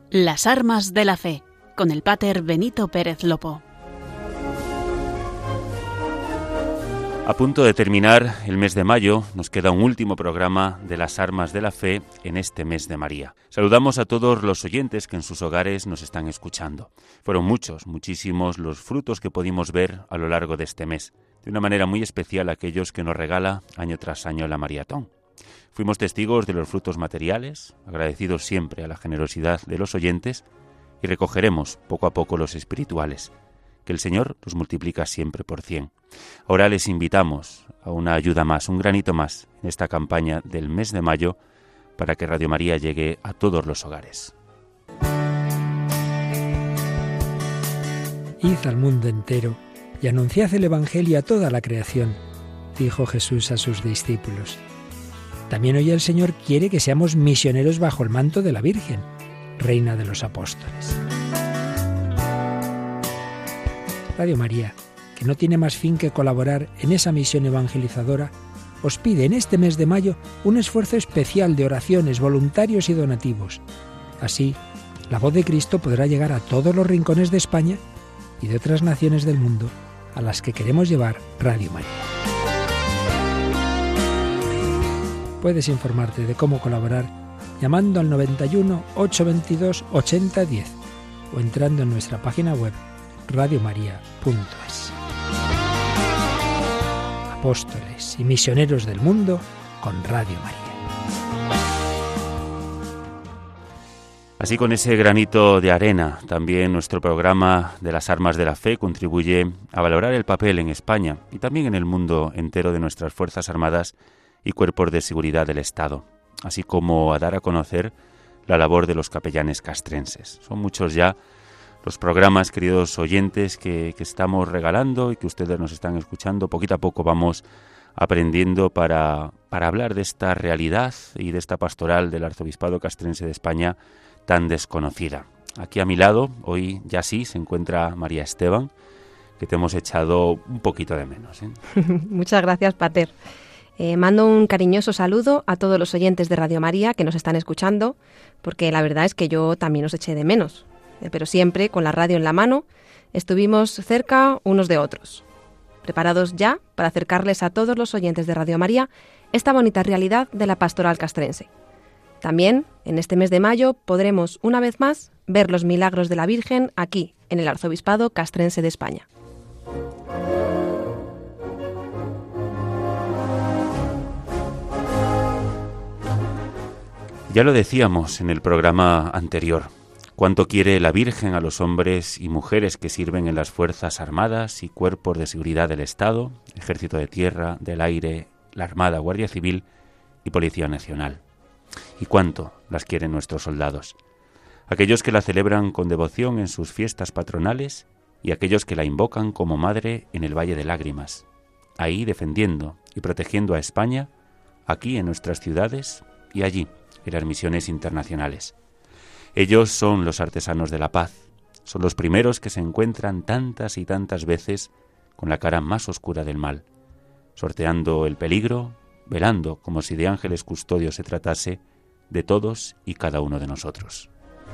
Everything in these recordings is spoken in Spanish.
Las armas de la fe, con el Pater Benito Pérez Lopo. A punto de terminar el mes de mayo, nos queda un último programa de las armas de la fe en este mes de María. Saludamos a todos los oyentes que en sus hogares nos están escuchando. Fueron muchísimos los frutos que pudimos ver a lo largo de este mes. De una manera muy especial aquellos que nos regala año tras año la Mariatón. Fuimos testigos de los frutos materiales, agradecidos siempre a la generosidad de los oyentes, y recogeremos poco a poco los espirituales, que el Señor los multiplica siempre por 100. Ahora les invitamos a una ayuda más, un granito más en esta campaña del mes de mayo para que Radio María llegue a todos los hogares. Id al mundo entero y anunciad el Evangelio a toda la creación, dijo Jesús a sus discípulos. También hoy el Señor quiere que seamos misioneros bajo el manto de la Virgen, Reina de los Apóstoles. Radio María, que no tiene más fin que colaborar en esa misión evangelizadora, os pide en este mes de mayo un esfuerzo especial de oraciones, voluntarios y donativos. Así, la voz de Cristo podrá llegar a todos los rincones de España y de otras naciones del mundo a las que queremos llevar Radio María. Puedes informarte de cómo colaborar llamando al 91 822 8010 o entrando en nuestra página web radiomaria.es. Apóstoles y misioneros del mundo con Radio María. Así, con ese granito de arena, también nuestro programa de las armas de la fe contribuye a valorar el papel en España y también en el mundo entero de nuestras Fuerzas Armadas y cuerpos de seguridad del Estado, así como a dar a conocer la labor de los capellanes castrenses. Son muchos ya los programas, queridos oyentes, que estamos regalando y que ustedes nos están escuchando. Poquito a poco vamos aprendiendo para hablar de esta realidad y de esta pastoral del Arzobispado Castrense de España tan desconocida. Aquí a mi lado, hoy ya sí, se encuentra María Esteban, que te hemos echado un poquito de menos, ¿eh? Muchas gracias, Pater. Mando un cariñoso saludo a todos los oyentes de Radio María que nos están escuchando, porque la verdad es que yo también os eché de menos, pero siempre con la radio en la mano estuvimos cerca unos de otros, preparados ya para acercarles a todos los oyentes de Radio María esta bonita realidad de la pastoral castrense. También, en este mes de mayo, podremos una vez más ver los milagros de la Virgen aquí, en el Arzobispado Castrense de España. Ya lo decíamos en el programa anterior, cuánto quiere la Virgen a los hombres y mujeres que sirven en las Fuerzas Armadas y cuerpos de seguridad del Estado, Ejército de Tierra, del Aire, la Armada, Guardia Civil y Policía Nacional. Y cuánto las quieren nuestros soldados, aquellos que la celebran con devoción en sus fiestas patronales y aquellos que la invocan como madre en el Valle de Lágrimas, ahí defendiendo y protegiendo a España, aquí en nuestras ciudades y allí en las misiones internacionales. Ellos son los artesanos de la paz, son los primeros que se encuentran tantas y tantas veces con la cara más oscura del mal, sorteando el peligro, velando como si de ángeles custodios se tratase de todos y cada uno de nosotros.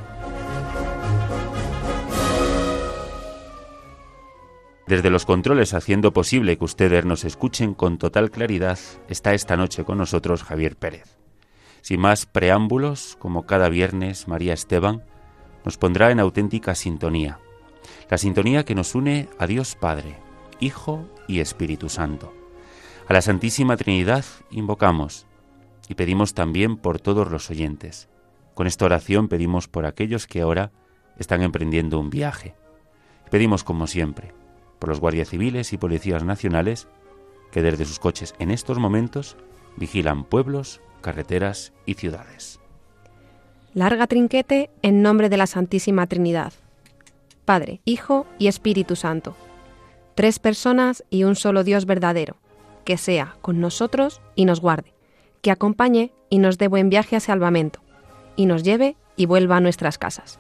Desde los controles, haciendo posible que ustedes nos escuchen con total claridad, está esta noche con nosotros Javier Pérez. Sin más preámbulos, como cada viernes, María Esteban nos pondrá en auténtica sintonía. La sintonía que nos une a Dios Padre, Hijo y Espíritu Santo. A la Santísima Trinidad invocamos y pedimos también por todos los oyentes. Con esta oración pedimos por aquellos que ahora están emprendiendo un viaje. Pedimos, como siempre, por los guardias civiles y policías nacionales que desde sus coches en estos momentos vigilan pueblos, carreteras y ciudades. Larga trinquete en nombre de la Santísima Trinidad, Padre, Hijo y Espíritu Santo. 3 personas y un solo Dios verdadero, que sea con nosotros y nos guarde, que acompañe y nos dé buen viaje a salvamento, y nos lleve y vuelva a nuestras casas.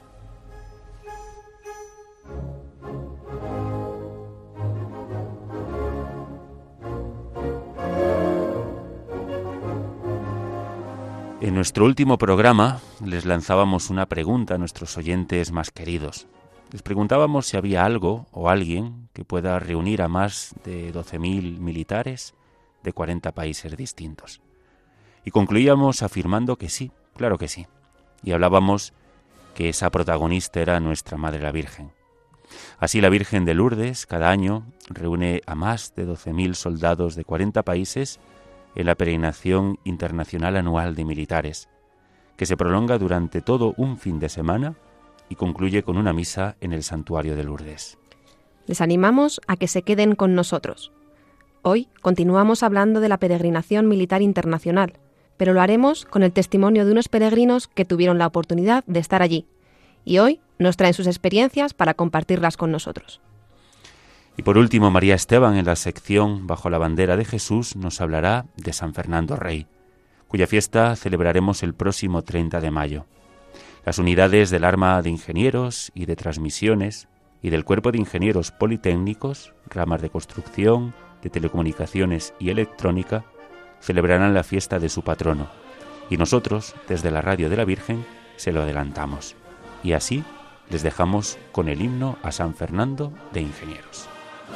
En nuestro último programa les lanzábamos una pregunta a nuestros oyentes más queridos. Les preguntábamos si había algo o alguien que pueda reunir a más de 12.000 militares de 40 países distintos. Y concluíamos afirmando que sí, claro que sí. Y hablábamos que esa protagonista era nuestra Madre la Virgen. Así la Virgen de Lourdes cada año reúne a más de 12.000 soldados de 40 países en la peregrinación internacional anual de militares, que se prolonga durante todo un fin de semana y concluye con una misa en el santuario de Lourdes. Les animamos a que se queden con nosotros. Hoy continuamos hablando de la peregrinación militar internacional, pero lo haremos con el testimonio de unos peregrinos que tuvieron la oportunidad de estar allí y hoy nos traen sus experiencias para compartirlas con nosotros. Y por último, María Esteban, en la sección Bajo la bandera de Jesús, nos hablará de San Fernando Rey, cuya fiesta celebraremos el próximo 30 de mayo. Las unidades del Arma de Ingenieros y de Transmisiones y del Cuerpo de Ingenieros Politécnicos, ramas de construcción, de telecomunicaciones y electrónica, celebrarán la fiesta de su patrono. Y nosotros, desde la Radio de la Virgen, se lo adelantamos. Y así les dejamos con el himno a San Fernando de Ingenieros.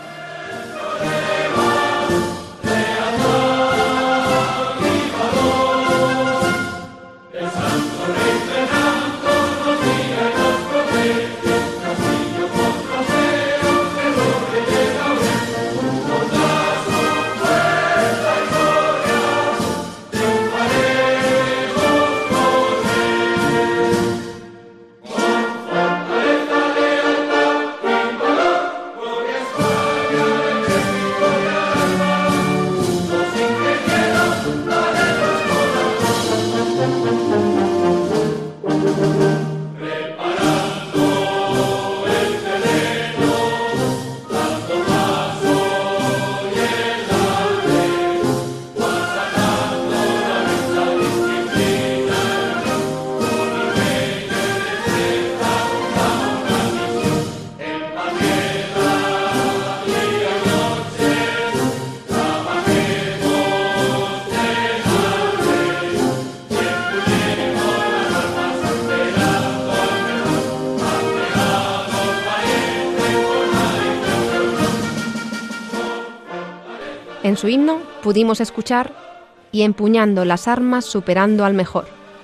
En su himno pudimos escuchar y empuñando las armas superando al mejor.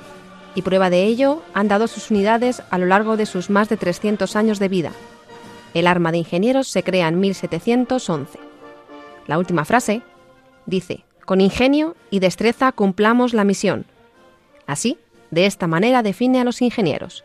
Y prueba de ello han dado sus unidades a lo largo de sus más de 300 años de vida. El Arma de Ingenieros se crea en 1711. La última frase dice: con ingenio y destreza cumplamos la misión. Así, de esta manera define a los ingenieros.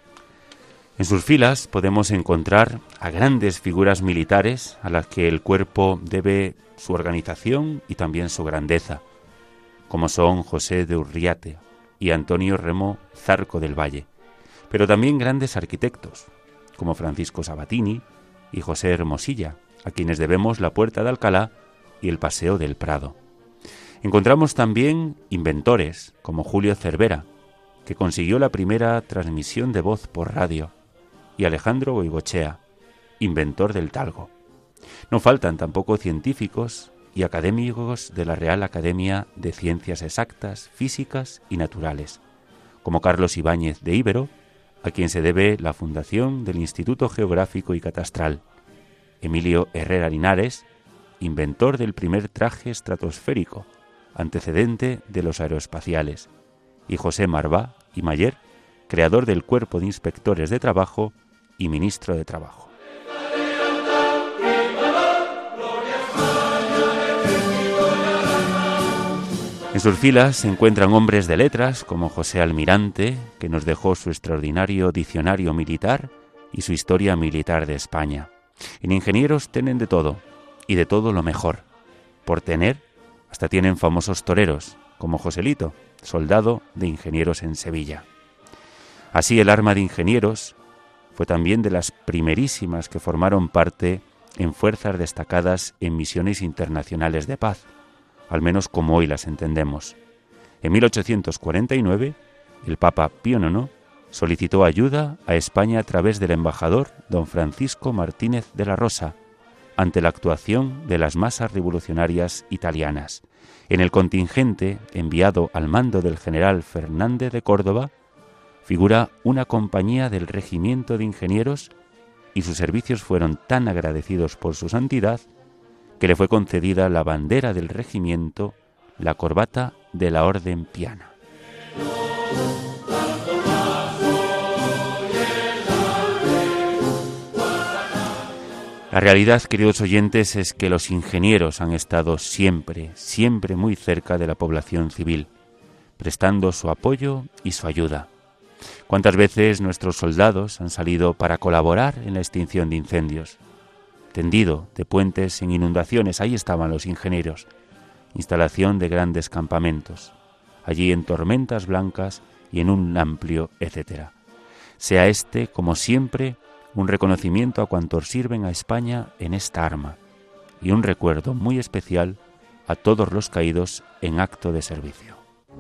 En sus filas podemos encontrar a grandes figuras militares a las que el cuerpo debe su organización y también su grandeza, como son José de Urriate y Antonio Remo Zarco del Valle, pero también grandes arquitectos, como Francisco Sabatini y José Hermosilla, a quienes debemos la Puerta de Alcalá y el Paseo del Prado. Encontramos también inventores, como Julio Cervera, que consiguió la primera transmisión de voz por radio, y Alejandro Goicoechea, inventor del talgo. No faltan tampoco científicos y académicos de la Real Academia de Ciencias Exactas, Físicas y Naturales, como Carlos Ibáñez de Íbero, a quien se debe la fundación del Instituto Geográfico y Catastral, Emilio Herrera Linares, inventor del primer traje estratosférico, antecedente de los aeroespaciales, y José Marvá y Mayer, creador del Cuerpo de Inspectores de Trabajo y ministro de Trabajo. En sus filas se encuentran hombres de letras como José Almirante, que nos dejó su extraordinario diccionario militar y su historia militar de España. En ingenieros tienen de todo, y de todo lo mejor. Por tener, hasta tienen famosos toreros, como Joselito, soldado de ingenieros en Sevilla. Así el Arma de Ingenieros fue también de las primerísimas que formaron parte en fuerzas destacadas en misiones internacionales de paz, al menos como hoy las entendemos. En 1849, el Papa Pío IX solicitó ayuda a España a través del embajador don Francisco Martínez de la Rosa, ante la actuación de las masas revolucionarias italianas, En el contingente enviado al mando del general Fernández de Córdoba figura una compañía del Regimiento de Ingenieros y sus servicios fueron tan agradecidos por su santidad que le fue concedida la bandera del regimiento, la corbata de la Orden Piana. La realidad, queridos oyentes, es que los ingenieros han estado siempre muy cerca de la población civil, prestando su apoyo y su ayuda. ¿Cuántas veces nuestros soldados han salido para colaborar en la extinción de incendios? Tendido de puentes en inundaciones, ahí estaban los ingenieros. Instalación de grandes campamentos, allí en tormentas blancas y en un amplio etcétera. Sea este, como siempre, un reconocimiento a cuantos sirven a España en esta arma y un recuerdo muy especial a todos los caídos en acto de servicio.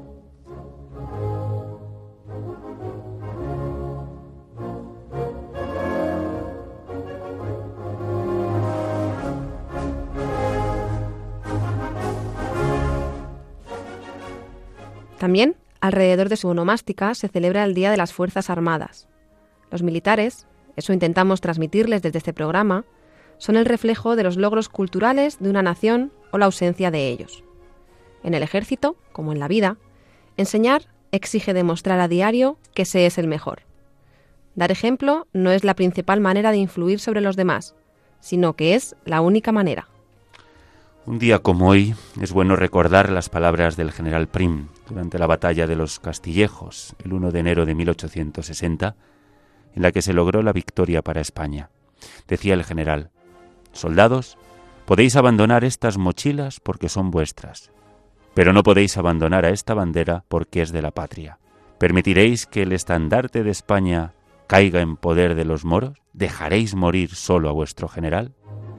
También, alrededor de su onomástica, se celebra el Día de las Fuerzas Armadas. Los militares, eso intentamos transmitirles desde este programa, son el reflejo de los logros culturales de una nación o la ausencia de ellos. En el ejército, como en la vida, enseñar exige demostrar a diario que se es el mejor. Dar ejemplo no es la principal manera de influir sobre los demás, sino que es la única manera. Un día como hoy es bueno recordar las palabras del general Prim durante la batalla de los Castillejos, el 1 de enero de 1860, en la que se logró la victoria para España. Decía el general: «Soldados, podéis abandonar estas mochilas porque son vuestras, pero no podéis abandonar a esta bandera porque es de la patria. ¿Permitiréis que el estandarte de España caiga en poder de los moros? ¿Dejaréis morir solo a vuestro general?».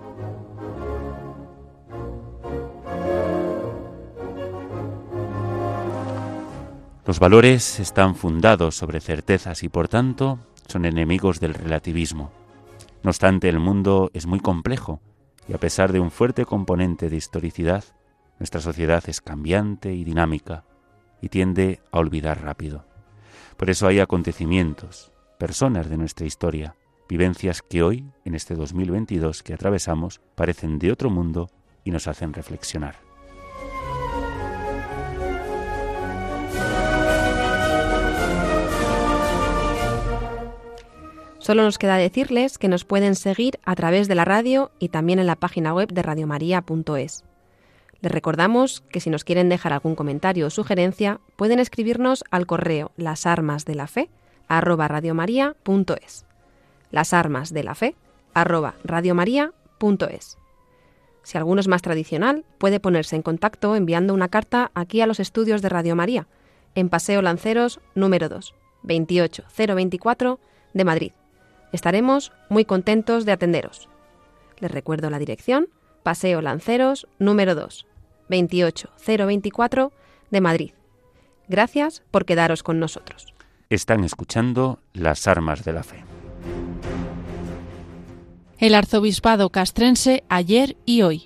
Los valores están fundados sobre certezas y, por tanto, son enemigos del relativismo. No obstante, el mundo es muy complejo y, a pesar de un fuerte componente de historicidad, nuestra sociedad es cambiante y dinámica y tiende a olvidar rápido. Por eso hay acontecimientos, personas de nuestra historia, vivencias que hoy, en este 2022 que atravesamos, parecen de otro mundo y nos hacen reflexionar. Solo nos queda decirles que nos pueden seguir a través de la radio y también en la página web de radiomaria.es. Les recordamos que si nos quieren dejar algún comentario o sugerencia, pueden escribirnos al correo lasarmasdelafe@radiomaria.es. lasarmasdelafe@radiomaria.es. Si alguno es más tradicional, puede ponerse en contacto enviando una carta aquí a los estudios de Radio María, en Paseo Lanceros número 2, 28024 de Madrid. Estaremos muy contentos de atenderos. Les recuerdo la dirección: Paseo Lanceros número 2, 28024 de Madrid. Gracias por quedaros con nosotros. Están escuchando Las Armas de la Fe. El arzobispado castrense ayer y hoy.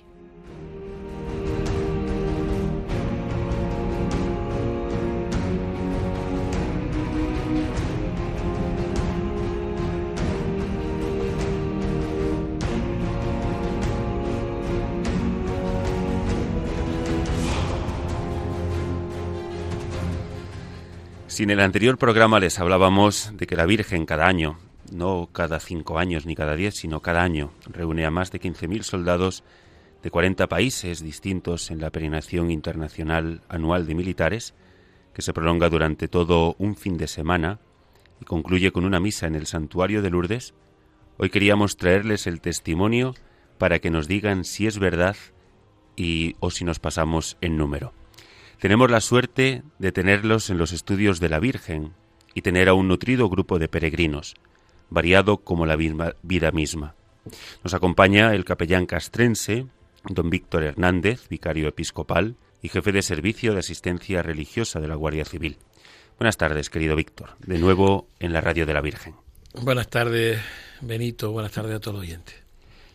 Si en el anterior programa les hablábamos de que la Virgen cada año, no cada 5 años ni cada 10, sino cada año, reúne a más de 15.000 soldados de 40 países distintos en la peregrinación internacional anual de militares, que se prolonga durante todo un fin de semana y concluye con una misa en el santuario de Lourdes, hoy queríamos traerles el testimonio para que nos digan si es verdad o si nos pasamos en número. Tenemos la suerte de tenerlos en los estudios de la Virgen y tener a un nutrido grupo de peregrinos, variado como la vida misma. Nos acompaña el capellán castrense, don Víctor Hernández, vicario episcopal y jefe de servicio de asistencia religiosa de la Guardia Civil. Buenas tardes, querido Víctor, de nuevo en la Radio de la Virgen. Buenas tardes, Benito, buenas tardes a todos los oyentes.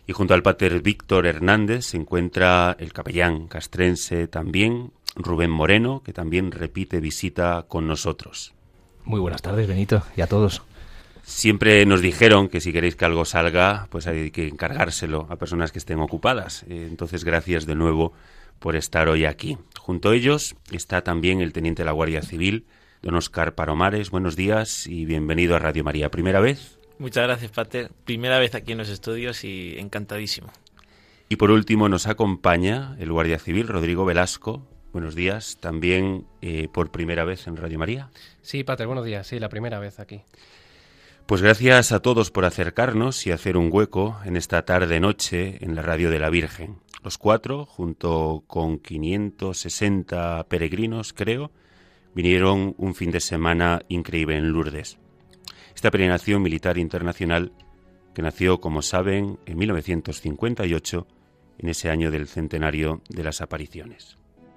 Y junto al pater Víctor Hernández se encuentra el capellán castrense también, Rubén Moreno, que también repite visita con nosotros. Muy buenas tardes, Benito, y a todos. Siempre nos dijeron que si queréis que algo salga, pues hay que encargárselo a personas que estén ocupadas. Entonces, gracias de nuevo por estar hoy aquí. Junto a ellos está también el teniente de la Guardia Civil, don Óscar Palomares. Buenos días y bienvenido a Radio María. ¿Primera vez? Muchas gracias, pater. Primera vez aquí en los estudios y encantadísimo. Y por último nos acompaña el Guardia Civil, Rodrigo Velasco. Buenos días, también por primera vez en Radio María. Sí, pater, buenos días. Sí, la primera vez aquí. Pues gracias a todos por acercarnos y hacer un hueco en esta tarde-noche en la Radio de la Virgen. Los 4, junto con 560 peregrinos, creo, vinieron un fin de semana increíble en Lourdes. Esta peregrinación militar internacional que nació, como saben, en 1958, en ese año del centenario de las apariciones.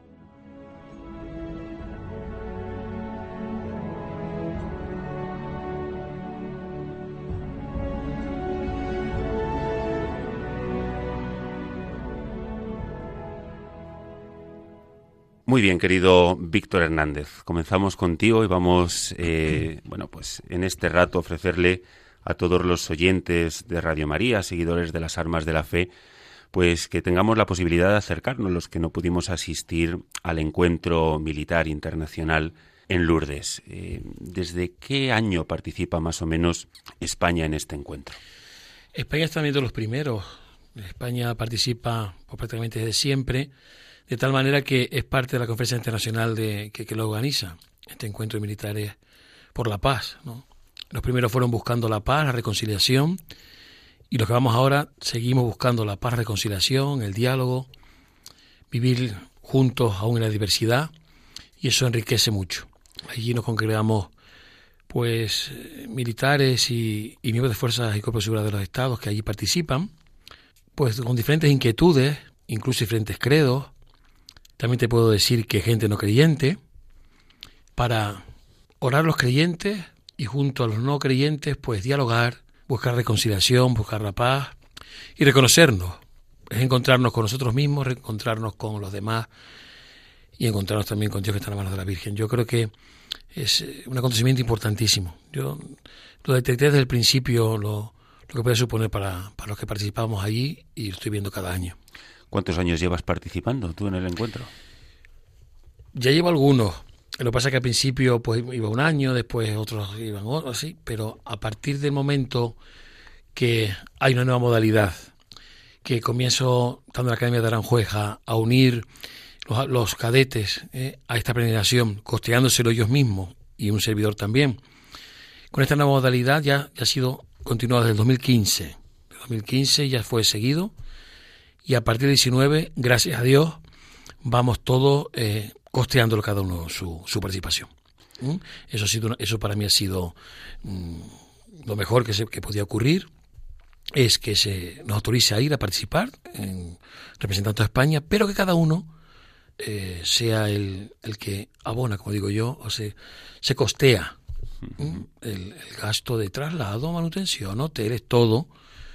Muy bien, querido Víctor Hernández. Comenzamos contigo y vamos, pues en este rato ofrecerle a todos los oyentes de Radio María, seguidores de las Armas de la Fe, pues que tengamos la posibilidad de acercarnos, los que no pudimos asistir al encuentro militar internacional en Lourdes. ¿Desde qué año participa más o menos España en este encuentro? España está viendo los primeros. España participa prácticamente desde siempre, de tal manera que es parte de la conferencia internacional que lo organiza, este encuentro de militares por la paz, ¿no? Los primeros fueron buscando la paz, la reconciliación, y los que vamos ahora seguimos buscando la paz, la reconciliación, el diálogo, vivir juntos aún en la diversidad, y eso enriquece mucho. Allí nos congregamos pues militares y miembros de fuerzas y cuerpos de seguridad de los estados que allí participan, pues con diferentes inquietudes, incluso diferentes credos. También te puedo decir que gente no creyente, para orar a los creyentes y junto a los no creyentes, pues dialogar, buscar reconciliación, buscar la paz y reconocernos. Es encontrarnos con nosotros mismos, reencontrarnos con los demás y encontrarnos también con Dios que está en la mano de la Virgen. Yo creo que es un acontecimiento importantísimo. Yo lo detecté desde el principio, lo que puede suponer para los que participamos allí, y lo estoy viendo cada año. ¿Cuántos años llevas participando tú en el encuentro? Ya llevo algunos. Lo que pasa es que al principio pues iba un año, después otros iban otros, así, pero a partir del momento que hay una nueva modalidad, que comienzo, estando en la Academia de Aranjueja, a unir los cadetes a esta peregrinación, costeándoselo ellos mismos y un servidor también. Con esta nueva modalidad ya ha sido continuado desde el 2015. En 2015 ya fue seguido. Y a partir del 19, gracias a Dios, vamos todos costeándolo cada uno su participación. Eso para mí ha sido lo mejor que podía ocurrir, es que se nos autorice a ir a participar representando a España, pero que cada uno sea el que abona, como digo yo, o se costea el gasto de traslado, manutención, hoteles, todo.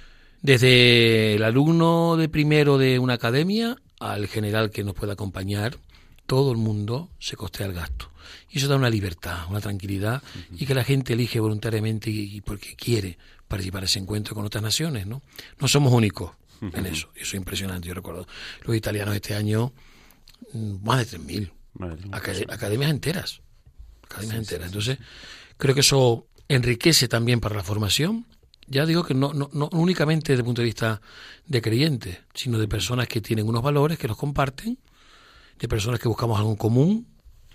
Desde el alumno de primero de una academia al general que nos pueda acompañar, todo el mundo se costea el gasto. Y eso da una libertad, una tranquilidad, y que la gente elige voluntariamente y porque quiere participar en ese encuentro con otras naciones, ¿no? No somos únicos en eso. Eso es impresionante. Yo recuerdo los italianos este año, más de 3.000 academias enteras. Entonces, creo que eso enriquece también para la formación. Ya digo que no únicamente desde el punto de vista de creyentes, sino de personas que tienen unos valores, que los comparten, de personas que buscamos algo en común,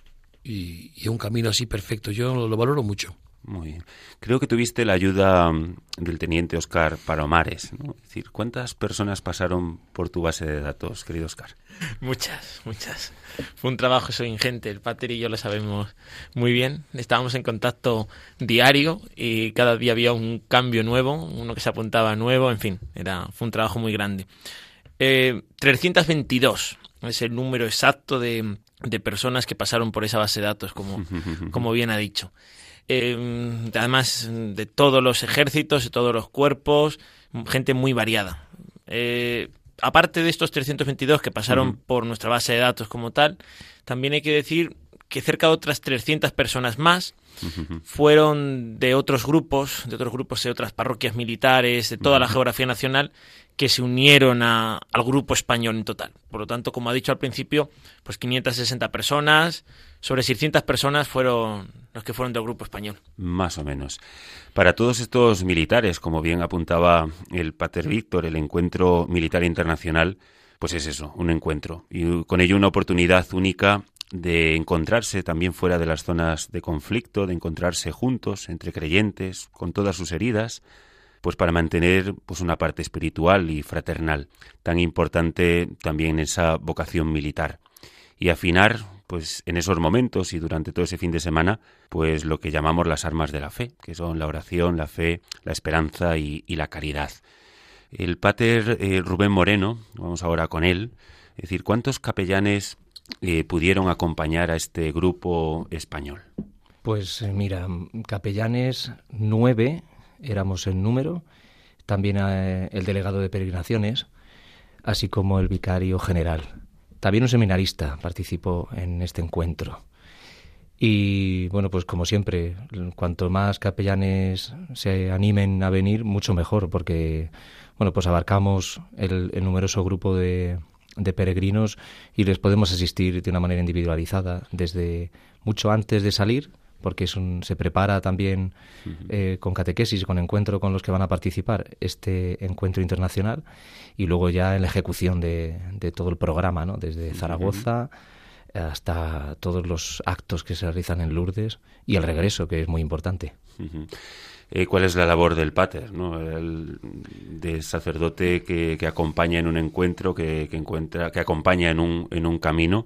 y es un camino así perfecto. Yo lo valoro mucho. Muy bien. Creo que tuviste la ayuda del teniente Óscar Palomares, ¿no? Es decir, ¿cuántas personas pasaron por tu base de datos, querido Óscar? Muchas. Fue un trabajo eso ingente. El pater y yo lo sabemos muy bien. Estábamos en contacto diario y cada día había un cambio nuevo, uno que se apuntaba nuevo, en fin, fue un trabajo muy grande. 322 es el número exacto de personas que pasaron por esa base de datos, como bien ha dicho. Además de todos los ejércitos, de todos los cuerpos, gente muy variada. aparte de estos 322 que pasaron por nuestra base de datos como tal, también hay que decir que cerca de otras 300 personas más fueron de otros grupos, de otras parroquias militares, de toda la geografía nacional, que se unieron al grupo español en total. Por lo tanto, como ha dicho al principio, pues 560 personas, sobre 600 personas fueron los que fueron del grupo español. Más o menos. Para todos estos militares, como bien apuntaba el Pater Víctor, el encuentro militar internacional, pues es eso, un encuentro. Y con ello una oportunidad única de encontrarse también fuera de las zonas de conflicto, de encontrarse juntos, entre creyentes, con todas sus heridas, pues para mantener pues una parte espiritual y fraternal, tan importante también en esa vocación militar. Y afinar, pues en esos momentos y durante todo ese fin de semana, pues lo que llamamos las armas de la fe, que son la oración, la fe, la esperanza y la caridad. El Pater Rubén Moreno, vamos ahora con él, es decir, ¿cuántos capellanes pudieron acompañar a este grupo español? Pues mira, capellanes 9 éramos en número, también el delegado de peregrinaciones, así como el vicario general. También un seminarista participó en este encuentro. Y bueno, pues como siempre, cuanto más capellanes se animen a venir, mucho mejor, porque bueno, pues abarcamos el numeroso grupo de peregrinos y les podemos asistir de una manera individualizada desde mucho antes de salir, porque se prepara también con catequesis, con encuentro con los que van a participar, este encuentro internacional, y luego ya en la ejecución de todo el programa, ¿no? Desde Zaragoza hasta todos los actos que se realizan en Lourdes y el regreso, que es muy importante. ¿Cuál es la labor del Pater, ¿no? Del sacerdote que acompaña en un encuentro, que acompaña en un camino?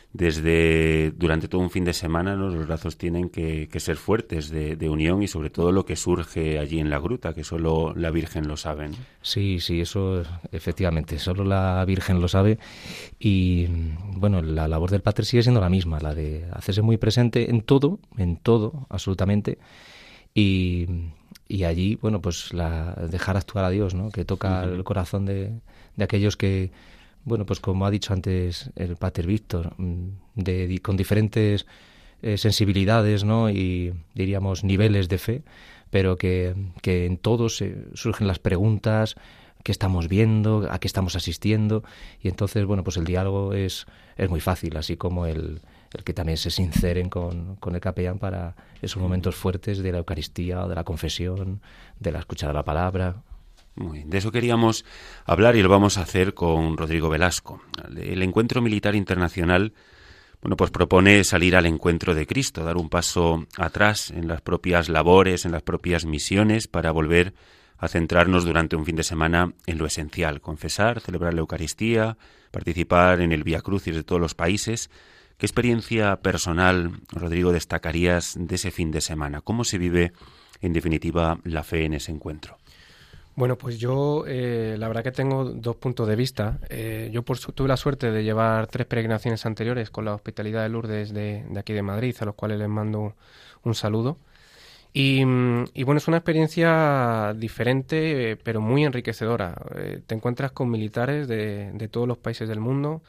Durante todo un fin de semana, ¿no? Los brazos tienen que ser fuertes de unión y sobre todo lo que surge allí en la gruta, que solo la Virgen lo sabe, ¿no? Sí, eso efectivamente, solo la Virgen lo sabe. Y bueno, la labor del Pater sigue siendo la misma, la de hacerse muy presente en todo, absolutamente. Y allí, bueno, pues dejar actuar a Dios, ¿no? Que toca el corazón de aquellos que, bueno, pues como ha dicho antes el Pater Víctor, con diferentes sensibilidades, ¿no? Y diríamos niveles de fe, pero que en todos surgen las preguntas: ¿qué estamos viendo? ¿A qué estamos asistiendo? Y entonces, bueno, pues el diálogo es muy fácil, así como el que también se sinceren con el capellán para esos momentos fuertes de la Eucaristía, de la confesión, de la escucha de la palabra. Muy bien. De eso queríamos hablar y lo vamos a hacer con Rodrigo Velasco. El encuentro militar internacional, bueno, pues propone salir al encuentro de Cristo, dar un paso atrás en las propias labores, en las propias misiones, para volver a centrarnos durante un fin de semana en lo esencial: confesar, celebrar la Eucaristía, participar en el Vía Crucis de todos los países. ¿Qué experiencia personal, Rodrigo, destacarías de ese fin de semana? ¿Cómo se vive, en definitiva, la fe en ese encuentro? Bueno, pues yo la verdad que tengo dos puntos de vista. Yo tuve la suerte de llevar 3 peregrinaciones anteriores con la Hospitalidad de Lourdes de aquí de Madrid, a los cuales les mando un saludo. Y bueno, es una experiencia diferente, pero muy enriquecedora. Te encuentras con militares de todos los países del mundo.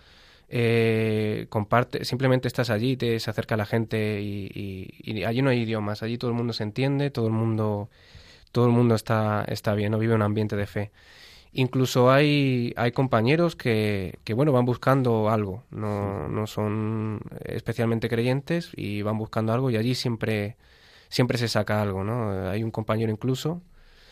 Simplemente estás allí, se acerca la gente y allí no hay idiomas, allí todo el mundo se entiende, todo el mundo está bien, no vive un ambiente de fe. Incluso hay compañeros que bueno, van buscando algo, no son especialmente creyentes y van buscando algo, y allí siempre se saca algo, ¿no? Hay un compañero incluso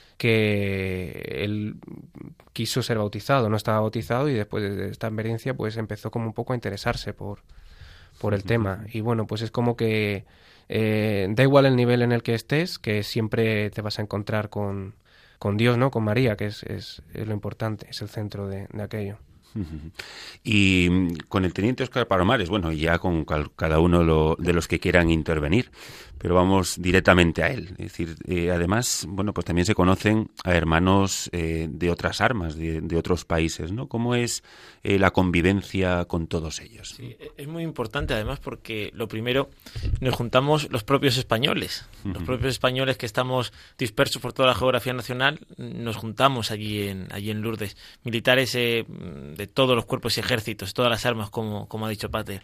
que él quiso ser bautizado, no estaba bautizado, y después de esta experiencia pues empezó como un poco a interesarse por el tema. Y bueno, pues es como que da igual el nivel en el que estés, que siempre te vas a encontrar con Dios, ¿no? Con María, que es lo importante, es el centro de aquello. Y con el teniente Óscar Palomares, bueno, ya con cada uno de los que quieran intervenir, pero vamos directamente a él. Es decir, además, bueno, pues también se conocen a hermanos de otras armas, de otros países, ¿no? ¿Cómo es la convivencia con todos ellos? Sí, es muy importante además porque lo primero, nos juntamos los propios españoles. Los propios españoles que estamos dispersos por toda la geografía nacional, nos juntamos allí en Lourdes. Militares de todos los cuerpos y ejércitos, todas las armas, como ha dicho Pater.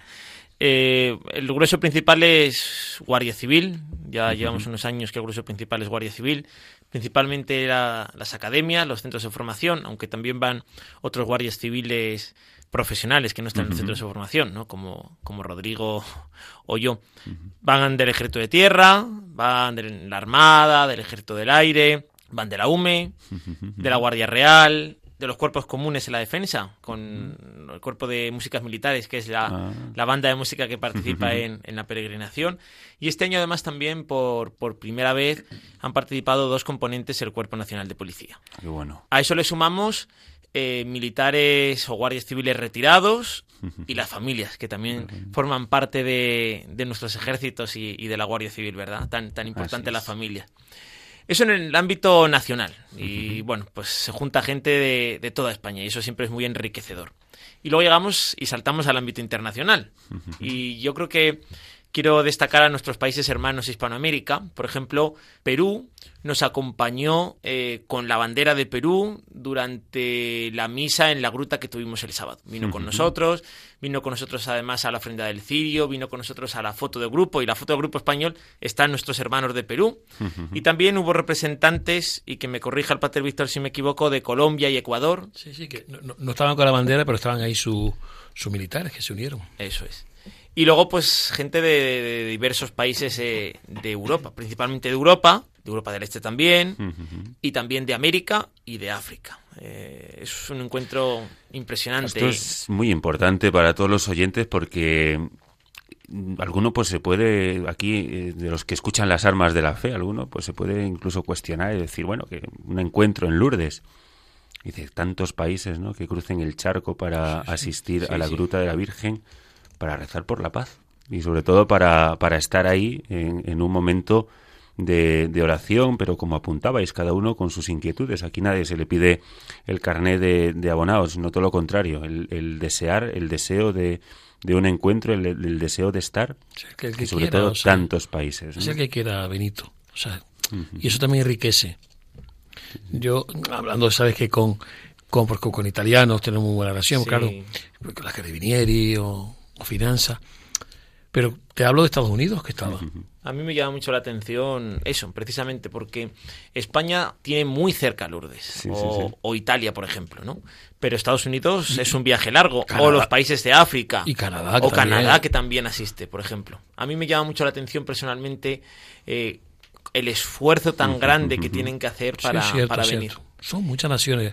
El grueso principal es Guardia Civil, ya llevamos unos años que el grueso principal es Guardia Civil, principalmente las academias, los centros de formación, aunque también van otros guardias civiles profesionales que no están en los centros de formación, ¿no? como Rodrigo o yo. Van del Ejército de Tierra, van de la Armada, del Ejército del Aire, van de la UME, de la Guardia Real, de los cuerpos comunes en la defensa, con el cuerpo de músicas militares, que es la banda de música que participa en la peregrinación. Y este año además también por primera vez han participado 2 componentes del Cuerpo Nacional de Policía. Qué bueno. A eso le sumamos militares o guardias civiles retirados y las familias, que también forman parte de nuestros ejércitos y de la Guardia Civil, ¿verdad? Tan importante la familia. Eso en el ámbito nacional. Y bueno, pues se junta gente de toda España y eso siempre es muy enriquecedor. Y luego llegamos y saltamos al ámbito internacional. Y yo creo que quiero destacar a nuestros países hermanos Hispanoamérica. Por ejemplo, Perú nos acompañó con la bandera de Perú durante la misa en la gruta que tuvimos el sábado. Vino con nosotros además a la ofrenda del cirio, vino con nosotros a la foto de grupo, y la foto de grupo español están nuestros hermanos de Perú. Y también hubo representantes, y que me corrija el Pater Víctor si me equivoco, de Colombia y Ecuador. Sí, que no estaban con la bandera, pero estaban ahí sus militares que se unieron. Eso es. Y luego, pues, gente de diversos países de Europa, principalmente de Europa del Este también, y también de América y de África. Es un encuentro impresionante. Esto es muy importante para todos los oyentes porque alguno pues se puede, aquí, de los que escuchan las armas de la fe, alguno pues se puede incluso cuestionar y decir, bueno, que un encuentro en Lourdes. Dice, tantos países, ¿no?, que crucen el charco para asistir a la Gruta de la Virgen, para rezar por la paz y sobre todo para estar ahí en un momento de oración, pero como apuntabais, cada uno con sus inquietudes. Aquí nadie se le pide el carné de abonados, sino todo lo contrario, el deseo de un encuentro, el deseo de estar, el que y sobre quiera, todo tantos países, ¿no? Es el que quiera, Benito. O sea, y eso también enriquece. Yo, hablando, sabes que con italianos tenemos muy buena relación, claro, con la Carabinieri o Finanza, pero te hablo de Estados Unidos, que estaba. A mí me llama mucho la atención eso, precisamente porque España tiene muy cerca Lourdes, o Italia, por ejemplo, ¿no? Pero Estados Unidos es un viaje largo, Canadá, o los países de África, y Canadá, o Canadá, que también asiste, por ejemplo. A mí me llama mucho la atención personalmente el esfuerzo tan grande que tienen que hacer para venir. Son muchas naciones.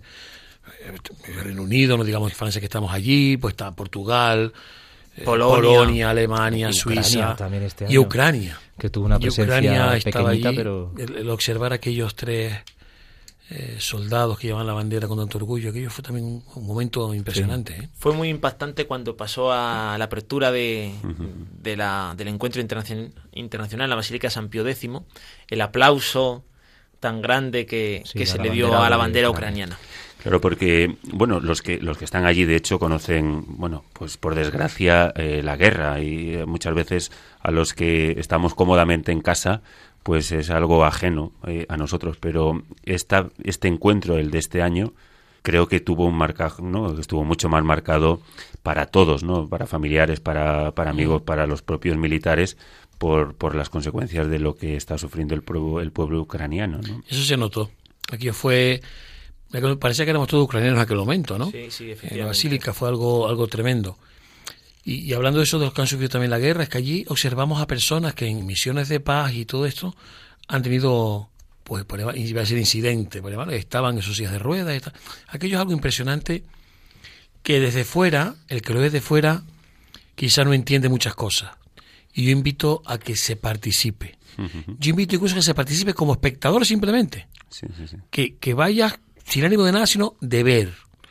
El Reino Unido, no digamos Francia, que estamos allí, pues está Portugal, Polonia, Alemania, y Suiza también este año, y Ucrania, que tuvo una presencia pequeñita, allí, pero el observar aquellos 3 soldados que llevan la bandera con tanto orgullo, aquello fue también un momento impresionante. Sí. Fue muy impactante cuando pasó a la apertura del encuentro internacional en la Basílica de San Pío X, el aplauso tan grande que se le dio a la bandera ucraniana. Claro, porque, bueno, los que están allí, de hecho, conocen, bueno, pues por desgracia, la guerra, y muchas veces a los que estamos cómodamente en casa, pues es algo ajeno a nosotros, pero este encuentro, el de este año, creo que tuvo un marcaje, ¿no?, que estuvo mucho más marcado para todos, ¿no?, para familiares, para amigos, para los propios militares, por las consecuencias de lo que está sufriendo el pueblo ucraniano, ¿no? Eso se notó. Aquí parecía que éramos todos ucranianos en aquel momento, ¿no? Sí, efectivamente. En la Basílica fue algo tremendo. Y hablando de eso, de los que han sufrido también la guerra, es que allí observamos a personas que en misiones de paz y todo esto han tenido, pues, iba a ser incidente, estaban en sus sillas de ruedas. Aquello es algo impresionante que desde fuera, el que lo ve de fuera, quizá no entiende muchas cosas. Y yo invito a que se participe. Yo invito incluso a que se participe como espectador simplemente. Sí. Que vayas sin ánimo de nada, sino de ver.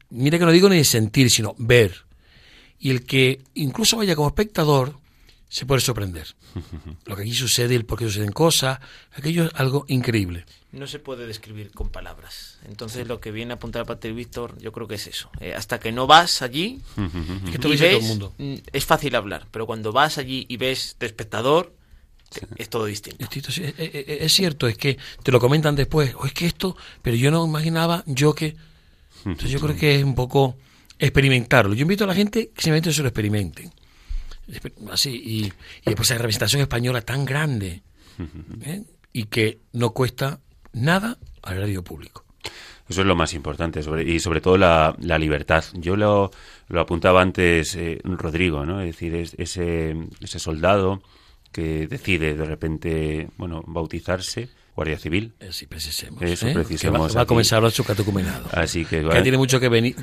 mira que no digo ni sentir, sino ver. Y el que incluso vaya como espectador se puede sorprender. Lo que aquí sucede, el por qué suceden cosas, aquello es algo increíble. No se puede describir con palabras. Entonces lo que viene a apuntar a Pater Víctor, yo creo que es eso. Hasta que no vas allí Es que esto lo y dice todo ves, el mundo. es fácil hablar, pero cuando vas allí y ves de espectador, es todo distinto. Es cierto, es que te lo comentan después, o es que esto, pero yo no imaginaba yo que... Entonces yo creo que es un poco experimentarlo. Yo invito a la gente que simplemente se lo experimenten. Así, y después hay representación española tan grande, y que no cuesta nada al radio público. Eso es lo más importante, y sobre todo la libertad. Yo lo apuntaba antes Rodrigo, ¿no? Es decir, ese soldado que decide de repente, bautizarse, Guardia Civil. Sí, precisemos. Eso, que precisemos. va a comenzar ahora su catecumenado. Así que tiene mucho que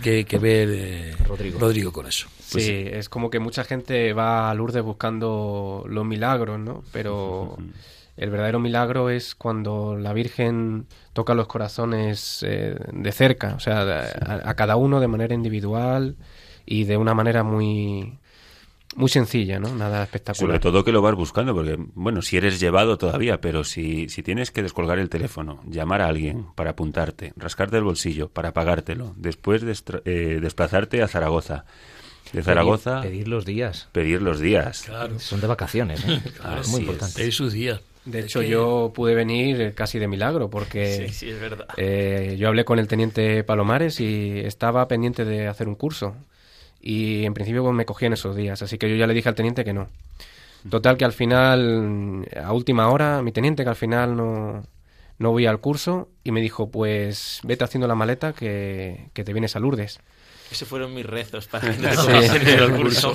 ver Rodrigo con eso. Sí, es como que mucha gente va a Lourdes buscando los milagros, ¿no? Pero el verdadero milagro es cuando la Virgen toca los corazones de cerca, o sea, a cada uno de manera individual y de una manera muy sencilla, ¿no? Nada espectacular. Sobre todo que lo vas buscando, porque, si eres llevado todavía, pero si tienes que descolgar el teléfono, llamar a alguien para apuntarte, rascarte el bolsillo para pagártelo, después desplazarte a Zaragoza. De Zaragoza... Pedir los días. Claro. Son de vacaciones, ¿eh? Claro, es muy importante. Pedir sus días. De hecho, yo pude venir casi de milagro, porque Sí, es verdad. Yo hablé con el teniente Palomares y estaba pendiente de hacer un curso. Y en principio me cogían esos días, así que yo ya le dije al teniente que no. Total, que al final, a última hora, mi teniente, que al final no voy al curso, y me dijo, pues vete haciendo la maleta que te vienes a Lourdes. Esos fueron mis rezos para que no Sí. el curso.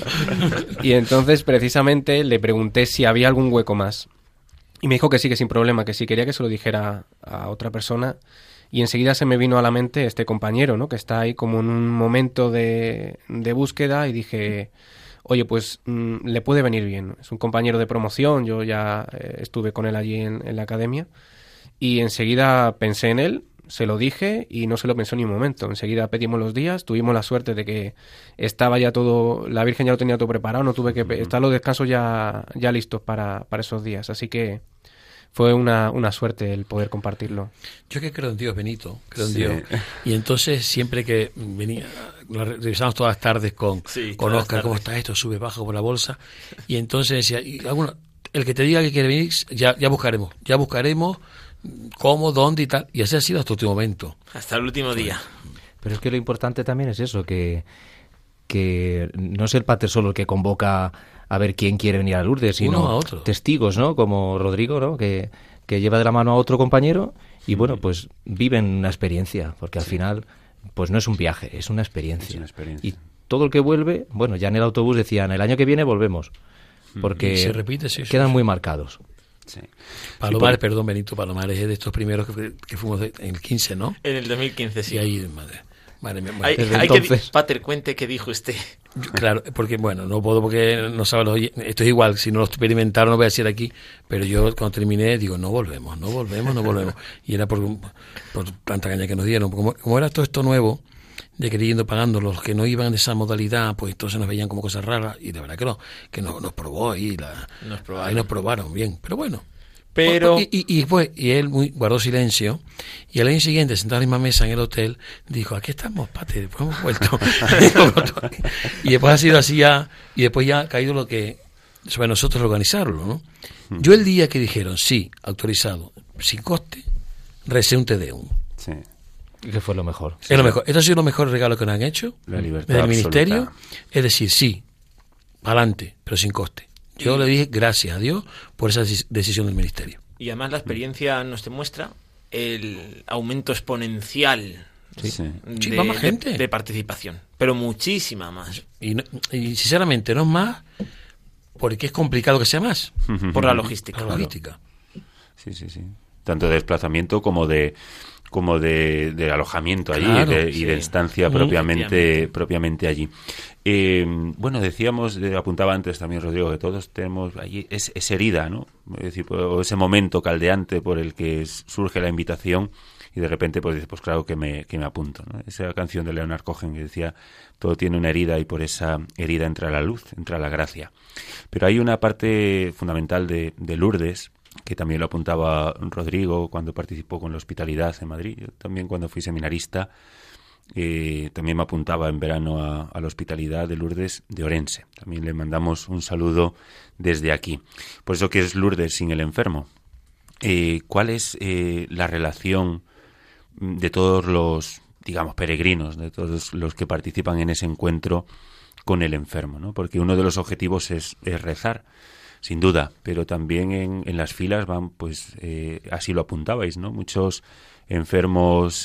Y entonces, precisamente, le pregunté si había algún hueco más. Y me dijo que sí, que sin problema, que si quería que se lo dijera a otra persona. Y enseguida se me vino a la mente este compañero, ¿no? Que está ahí como en un momento de búsqueda, y dije, oye, pues le puede venir bien. Es un compañero de promoción, yo ya estuve con él allí en la academia, y enseguida pensé en él, se lo dije y no se lo pensó ni un momento. Enseguida pedimos los días, tuvimos la suerte de que estaba ya todo, la Virgen ya lo tenía todo preparado, no tuve que... Están los descansos ya listos para esos días, así que... Fue una suerte el poder compartirlo. Yo que creo en Dios, Benito, creo en Dios. Y entonces siempre que venía, lo revisamos todas las tardes con Óscar, cómo está esto, sube, baja por la bolsa. Y entonces decía, el que te diga que quiere venir, ya buscaremos cómo, dónde y tal. Y así ha sido hasta el último momento. Hasta el último día. Pero es que lo importante también es eso, que no es el pater solo el que convoca a ver quién quiere venir a Lourdes, sino uno a otro. Testigos, ¿no? Como Rodrigo, ¿no? Que lleva de la mano a otro compañero y, pues viven una experiencia, porque al final, pues no es un viaje, es una experiencia. Es una experiencia. Y todo el que vuelve, ya en el autobús decían, el año que viene volvemos, porque se repite, quedan muy marcados. Sí. Palomares, perdón, Benito Palomares es de estos primeros que fuimos en el 15, ¿no? En el 2015, sí. Y ahí, madre mía. Hay que Pater, cuente qué dijo usted. Claro, porque no puedo, porque no sabe esto es igual, si no lo experimentaron no voy a decir aquí, pero yo cuando terminé digo, no volvemos. Y era por tanta caña que nos dieron, como era todo esto nuevo, de que yendo pagando los que no iban de esa modalidad, pues entonces nos veían como cosas raras, y de verdad que nos probó ahí, nos probaron bien, pero bueno. Pero Y él guardó silencio, y al año siguiente, sentado en la misma mesa en el hotel, dijo, aquí estamos, Pater, después hemos vuelto. Y después ha sido así y después ya ha caído lo que sobre nosotros organizarlo, ¿no? Yo el día que dijeron, sí, autorizado, sin coste, recé un Te Deum. Sí. Que fue lo mejor. Es lo mejor. Esto ha sido lo mejor regalo que nos han hecho. La libertad del ministerio. absoluta. Es decir, sí, adelante, pero sin coste. Yo le dije gracias a Dios por esa decisión del ministerio. Y además la experiencia nos demuestra el aumento exponencial va más gente. de participación, pero muchísima más. Y sinceramente no es más porque es complicado que sea más. Por la logística. La logística. Sí. Tanto de desplazamiento como de como de alojamiento allí, Claro, y de estancia propiamente allí. Bueno, decíamos, apuntaba antes también Rodrigo, que todos tenemos allí esa herida, ¿no? Es decir, o ese momento caldeante por el que surge la invitación y de repente pues dices, pues claro que me apunto, ¿no? Esa canción de Leonard Cohen que decía, todo tiene una herida y por esa herida entra la luz, entra la gracia. Pero hay una parte fundamental de Lourdes, que también lo apuntaba Rodrigo cuando participó con la hospitalidad en Madrid. Yo también cuando fui seminarista también me apuntaba en verano a la hospitalidad de Lourdes de Orense. También le mandamos un saludo desde aquí. Por eso, ¿qué es Lourdes sin el enfermo? ¿Cuál es la relación de todos los, digamos, peregrinos, de todos los que participan en ese encuentro con el enfermo, ¿no? Porque uno de los objetivos es rezar, sin duda, pero también en las filas van, pues, así lo apuntabais, ¿no? Muchos enfermos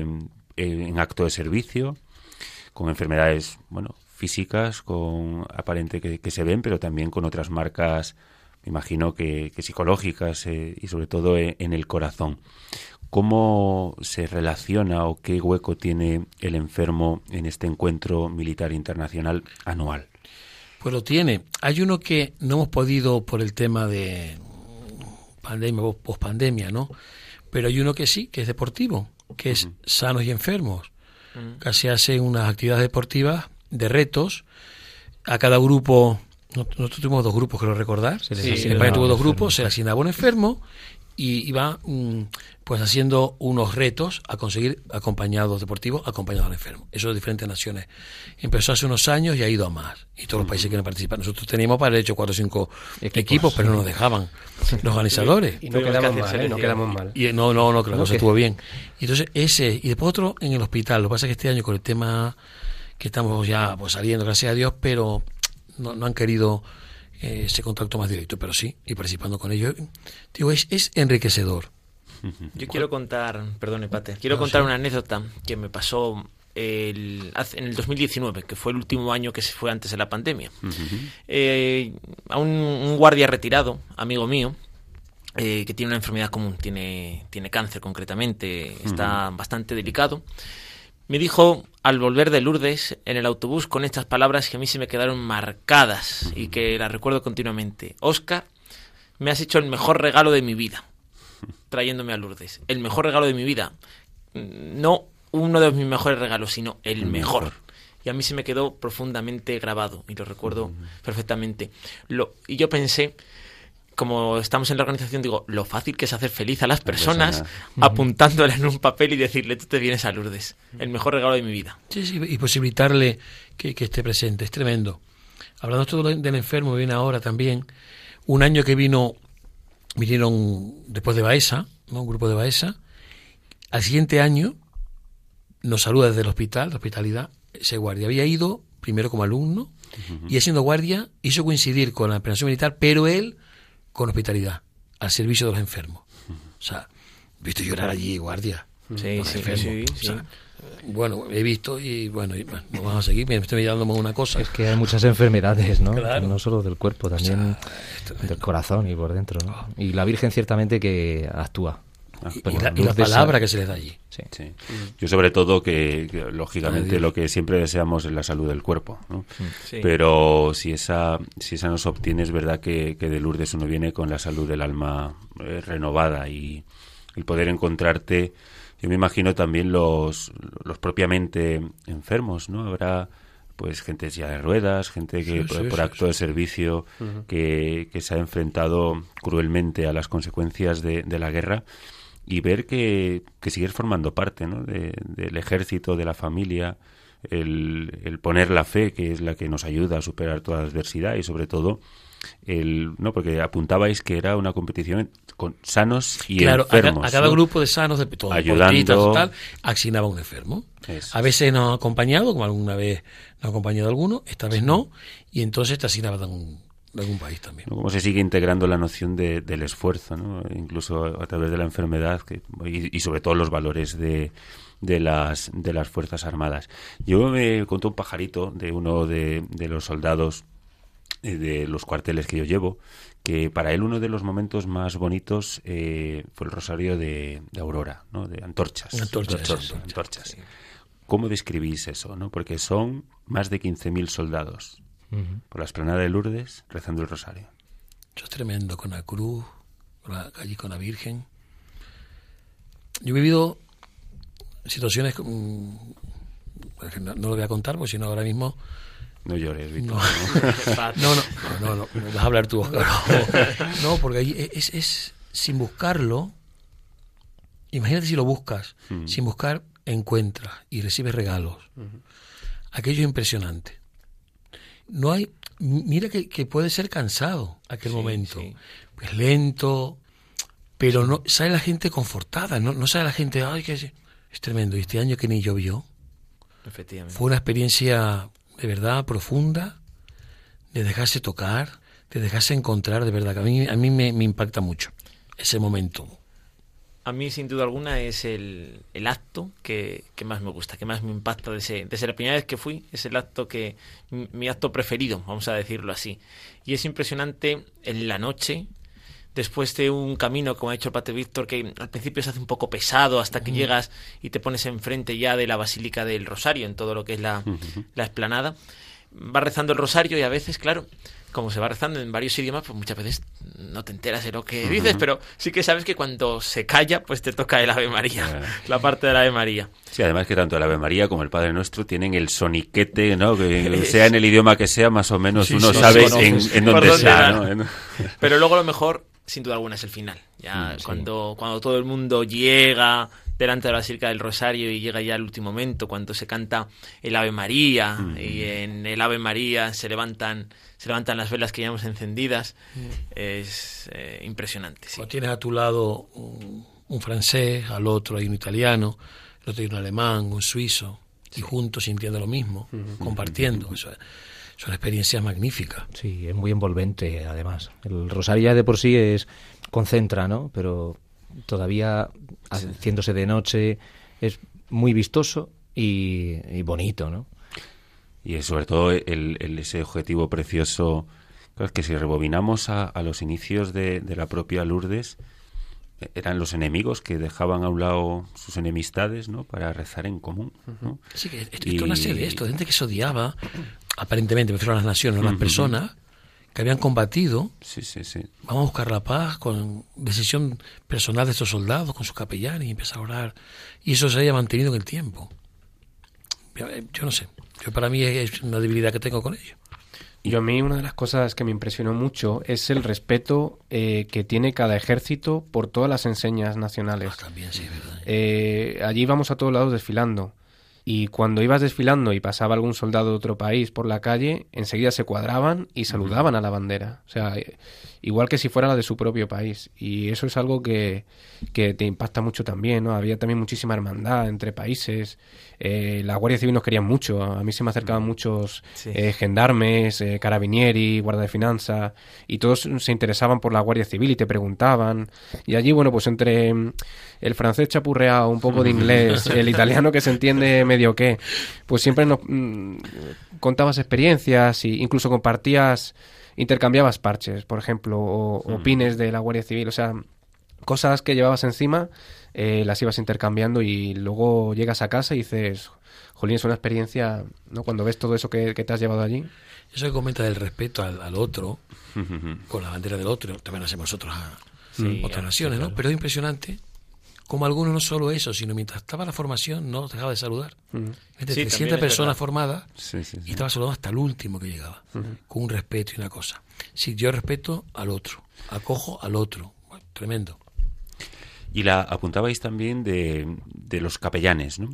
en acto de servicio, con enfermedades, bueno, físicas, con aparente que se ven, pero también con otras marcas, me imagino que psicológicas y sobre todo en el corazón. ¿Cómo se relaciona o qué hueco tiene el enfermo en este encuentro militar internacional anual? Pues lo tiene. Hay uno que no hemos podido por el tema de pandemia o pospandemia, ¿no? Pero hay uno que sí, que es deportivo, que es sanos y enfermos. Que se hacen unas actividades deportivas de retos. A cada grupo, nosotros tuvimos 2 grupos, creo recordar. En España tuvo 2 grupos, se le asignaba un enfermo y iba pues haciendo unos retos a conseguir acompañados deportivos, acompañados al enfermo. Eso de diferentes naciones. Empezó hace unos años y ha ido a más. Y todos los países quieren participar. Nosotros teníamos para el hecho 4 o 5 equipos, pero no nos dejaban los organizadores. Y no quedamos mal, no quedamos mal. Y no, que la cosa estuvo bien. Y entonces y después otro en el hospital. Lo que pasa es que este año con el tema que estamos ya pues saliendo, gracias a Dios, pero no han querido ese contacto más directo, pero sí, y participando con ellos, digo, es enriquecedor. Yo quiero contar, perdone, Pater, contar una anécdota que me pasó en el 2019, que fue el último año que se fue antes de la pandemia. A un guardia retirado, amigo mío, que tiene una enfermedad común, tiene cáncer concretamente, está bastante delicado. Me dijo, al volver de Lourdes, en el autobús, con estas palabras que a mí se me quedaron marcadas y que las recuerdo continuamente. Óscar, me has hecho el mejor regalo de mi vida, trayéndome a Lourdes. El mejor regalo de mi vida. No uno de mis mejores regalos, sino el mejor. Y a mí se me quedó profundamente grabado y lo recuerdo perfectamente. Y yo pensé, como estamos en la organización, digo, lo fácil que es hacer feliz a las personas apuntándolas en un papel y decirle, tú te vienes a Lourdes, el mejor regalo de mi vida. Sí, y posibilitarle que esté presente, es tremendo. Hablando esto del enfermo, viene ahora también, un año que vinieron después de Baeza, ¿no? Un grupo de Baeza, al siguiente año nos saluda desde el hospital, la hospitalidad, ese guardia había ido primero como alumno y siendo guardia hizo coincidir con la operación militar, pero él con hospitalidad, al servicio de los enfermos. O sea, visto llorar allí, guardia. Sí. O sea, bueno, he visto y bueno, no vamos a seguir. Me estoy dándome una cosa. Es que hay muchas enfermedades, ¿no? Claro. No solo del cuerpo, también del corazón y por dentro, ¿no? Y la Virgen ciertamente que actúa. Y la palabra que se le da allí. Sí. Yo sobre todo que lógicamente lo que siempre deseamos es la salud del cuerpo, ¿no? Sí. Pero si esa no se obtiene, es verdad que de Lourdes uno viene con la salud del alma renovada y el poder encontrarte. Yo me imagino también los propiamente enfermos, ¿no? Habrá pues gente ya de ruedas, gente que por acto de servicio que se ha enfrentado cruelmente a las consecuencias de la guerra. Y ver que sigues formando parte, ¿no? del ejército, de la familia, el poner la fe, que es la que nos ayuda a superar toda adversidad, y sobre todo no, porque apuntabais que era una competición con sanos y enfermos. A cada ¿no? grupo de sanos, de todos, ayudando, tal, asignaba un enfermo. Eso. A veces nos ha acompañado, como alguna vez nos ha acompañado alguno, esta vez no, y entonces te asignaba de algún país también. Cómo se sigue integrando la noción del esfuerzo, ¿no? Incluso a través de la enfermedad y sobre todo los valores de las Fuerzas Armadas. Yo me contó un pajarito de uno de los soldados de los cuarteles que yo llevo, que para él uno de los momentos más bonitos fue el rosario de Aurora, ¿no? De antorchas. Antorchas. Sí. ¿Cómo describís eso, no? Porque son más de 15.000 soldados por la explanada de Lourdes rezando el rosario. Eso es tremendo, con la cruz, allí con la Virgen. Yo he vivido situaciones, no lo voy a contar, porque si no ahora mismo... No llores, Víctor. No, vas a hablar tú, Oscar. No, porque ahí es sin buscarlo. Imagínate si lo buscas. Sin buscar, encuentras y recibes regalos. Aquello es impresionante. No hay... Mira que puede ser cansado aquel momento. Sí. Pues lento, pero no sale la gente confortada. No sale la gente... Ay, que es tremendo. Y este año que ni llovió. Efectivamente. Fue una experiencia... de verdad profunda, de dejarse tocar, de dejarse encontrar, de verdad, que a mí me impacta mucho ese momento. A mí, sin duda alguna, es el acto que más me gusta, que más me impacta desde la primera vez que fui. Es el acto mi acto preferido, vamos a decirlo así. Y es impresionante en la noche, después de un camino, como ha dicho el Padre Víctor, que al principio se hace un poco pesado hasta que llegas y te pones enfrente ya de la Basílica del Rosario, en todo lo que es la explanada. Vas rezando el rosario y a veces, claro, como se va rezando en varios idiomas, pues muchas veces no te enteras de lo que dices, pero sí que sabes que cuando se calla, pues te toca el Ave María, la parte del Ave María. Sí, además que tanto el Ave María como el Padre Nuestro tienen el soniquete, ¿no? Que sea en el idioma que sea, más o menos uno sabe en dónde está, ¿no? Pero luego lo mejor, sin duda alguna, es el final. Ya cuando todo el mundo llega delante de la Basílica del Rosario y llega ya el último momento, cuando se canta el Ave María y en el Ave María se levantan las velas que llevamos encendidas, es impresionante. Sí. Cuando tienes a tu lado un francés, al otro hay un italiano, el otro hay un alemán, un suizo, y juntos sintiendo lo mismo, compartiendo. Eso es una experiencia magnífica. Sí, es muy envolvente, además. El rosario ya de por sí concentra, ¿no? Pero todavía haciéndose de noche es muy vistoso y bonito, ¿no? Y sobre todo ese objetivo precioso, claro, es que si rebobinamos a los inicios de la propia Lourdes, eran los enemigos que dejaban a un lado sus enemistades, ¿no? Para rezar en común, ¿no? Sí, que esto nace de esto, de gente que se odiaba, aparentemente, me refiero a las naciones, no las personas que habían combatido. Sí. Vamos a buscar la paz con decisión personal de estos soldados, con sus capellanes, y empezar a orar. Y eso se haya mantenido en el tiempo. Yo no sé. Para mí es una debilidad que tengo con ello. Y a mí una de las cosas que me impresionó mucho es el respeto que tiene cada ejército por todas las enseñas nacionales. También, sí, verdad. Allí íbamos a todos lados desfilando. Y cuando ibas desfilando y pasaba algún soldado de otro país por la calle, enseguida se cuadraban y saludaban a la bandera. O sea, igual que si fuera la de su propio país. Y eso es algo que te impacta mucho también, ¿no? Había también muchísima hermandad entre países. La Guardia Civil nos querían mucho. A mí se me acercaban muchos gendarmes, carabinieri, guardia de finanzas, y todos se interesaban por la Guardia Civil y te preguntaban. Y allí, bueno, pues entre el francés chapurreado, un poco de inglés, el italiano que se entiende medio qué, pues siempre nos contabas experiencias e incluso intercambiabas parches, por ejemplo, o pines de la Guardia Civil, o sea, cosas que llevabas encima, las ibas intercambiando y luego llegas a casa y dices, jolín, es una experiencia, ¿no? Cuando ves todo eso que te has llevado allí. Eso que comenta del respeto al otro, con la bandera del otro, también lo hacemos nosotros a otras naciones, ¿no? Pero es impresionante como algunos, no solo eso, sino mientras estaba la formación no dejaba de saludar. 300 personas formadas y estaba saludando hasta el último que llegaba, con un respeto y una cosa. Sí, yo respeto al otro, acojo al otro. Bueno, tremendo. Y apuntabais también de los capellanes, ¿no?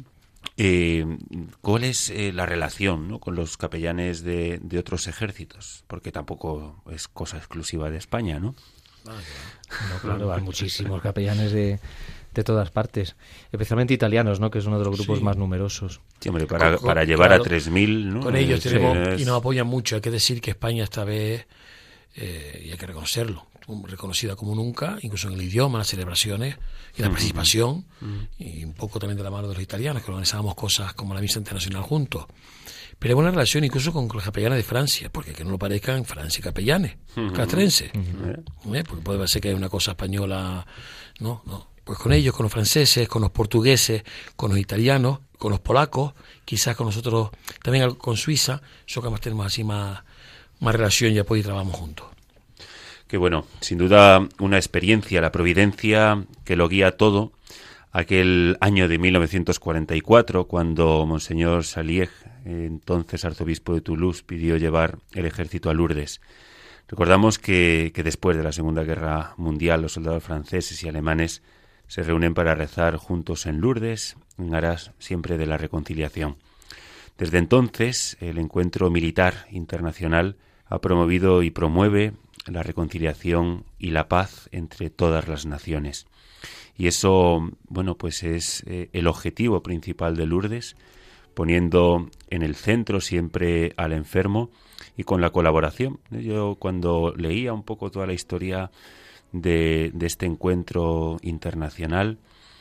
¿Cuál es la relación, ¿no? Con los capellanes de otros ejércitos? Porque tampoco es cosa exclusiva de España, ¿no? No, claro, hay muchísimos capellanes de todas partes, especialmente italianos, ¿no? Que es uno de los grupos más numerosos. Sí, hombre, para llevar a 3.000, ¿no? Con ellos tenemos, y nos apoyan mucho. Hay que decir que España esta vez, y hay que reconocerlo, reconocida como nunca, incluso en el idioma, las celebraciones y la participación, y un poco también de la mano de los italianos, que organizábamos cosas como la Misa Internacional juntos. pero hay buena relación incluso con los capellanes de Francia, porque que no lo parezcan, en Francia capellanes, castrenses. Porque puede ser que hay una cosa española, no. Pues con ellos, con los franceses, con los portugueses, con los italianos, con los polacos, quizás con nosotros, también con Suiza, eso que más tenemos así más relación y apoyo y trabajamos juntos. Que bueno, sin duda una experiencia, la providencia que lo guía todo. Aquel año de 1944, cuando Monseñor Salieg, entonces arzobispo de Toulouse, pidió llevar el ejército a Lourdes. Recordamos que después de la Segunda Guerra Mundial, los soldados franceses y alemanes se reúnen para rezar juntos en Lourdes, en aras siempre de la reconciliación. Desde entonces, el Encuentro Militar Internacional ha promovido y promueve la reconciliación y la paz entre todas las naciones. Y eso, bueno, pues es el objetivo principal de Lourdes, poniendo en el centro siempre al enfermo y con la colaboración. Yo cuando leía un poco toda la historia de este encuentro internacional,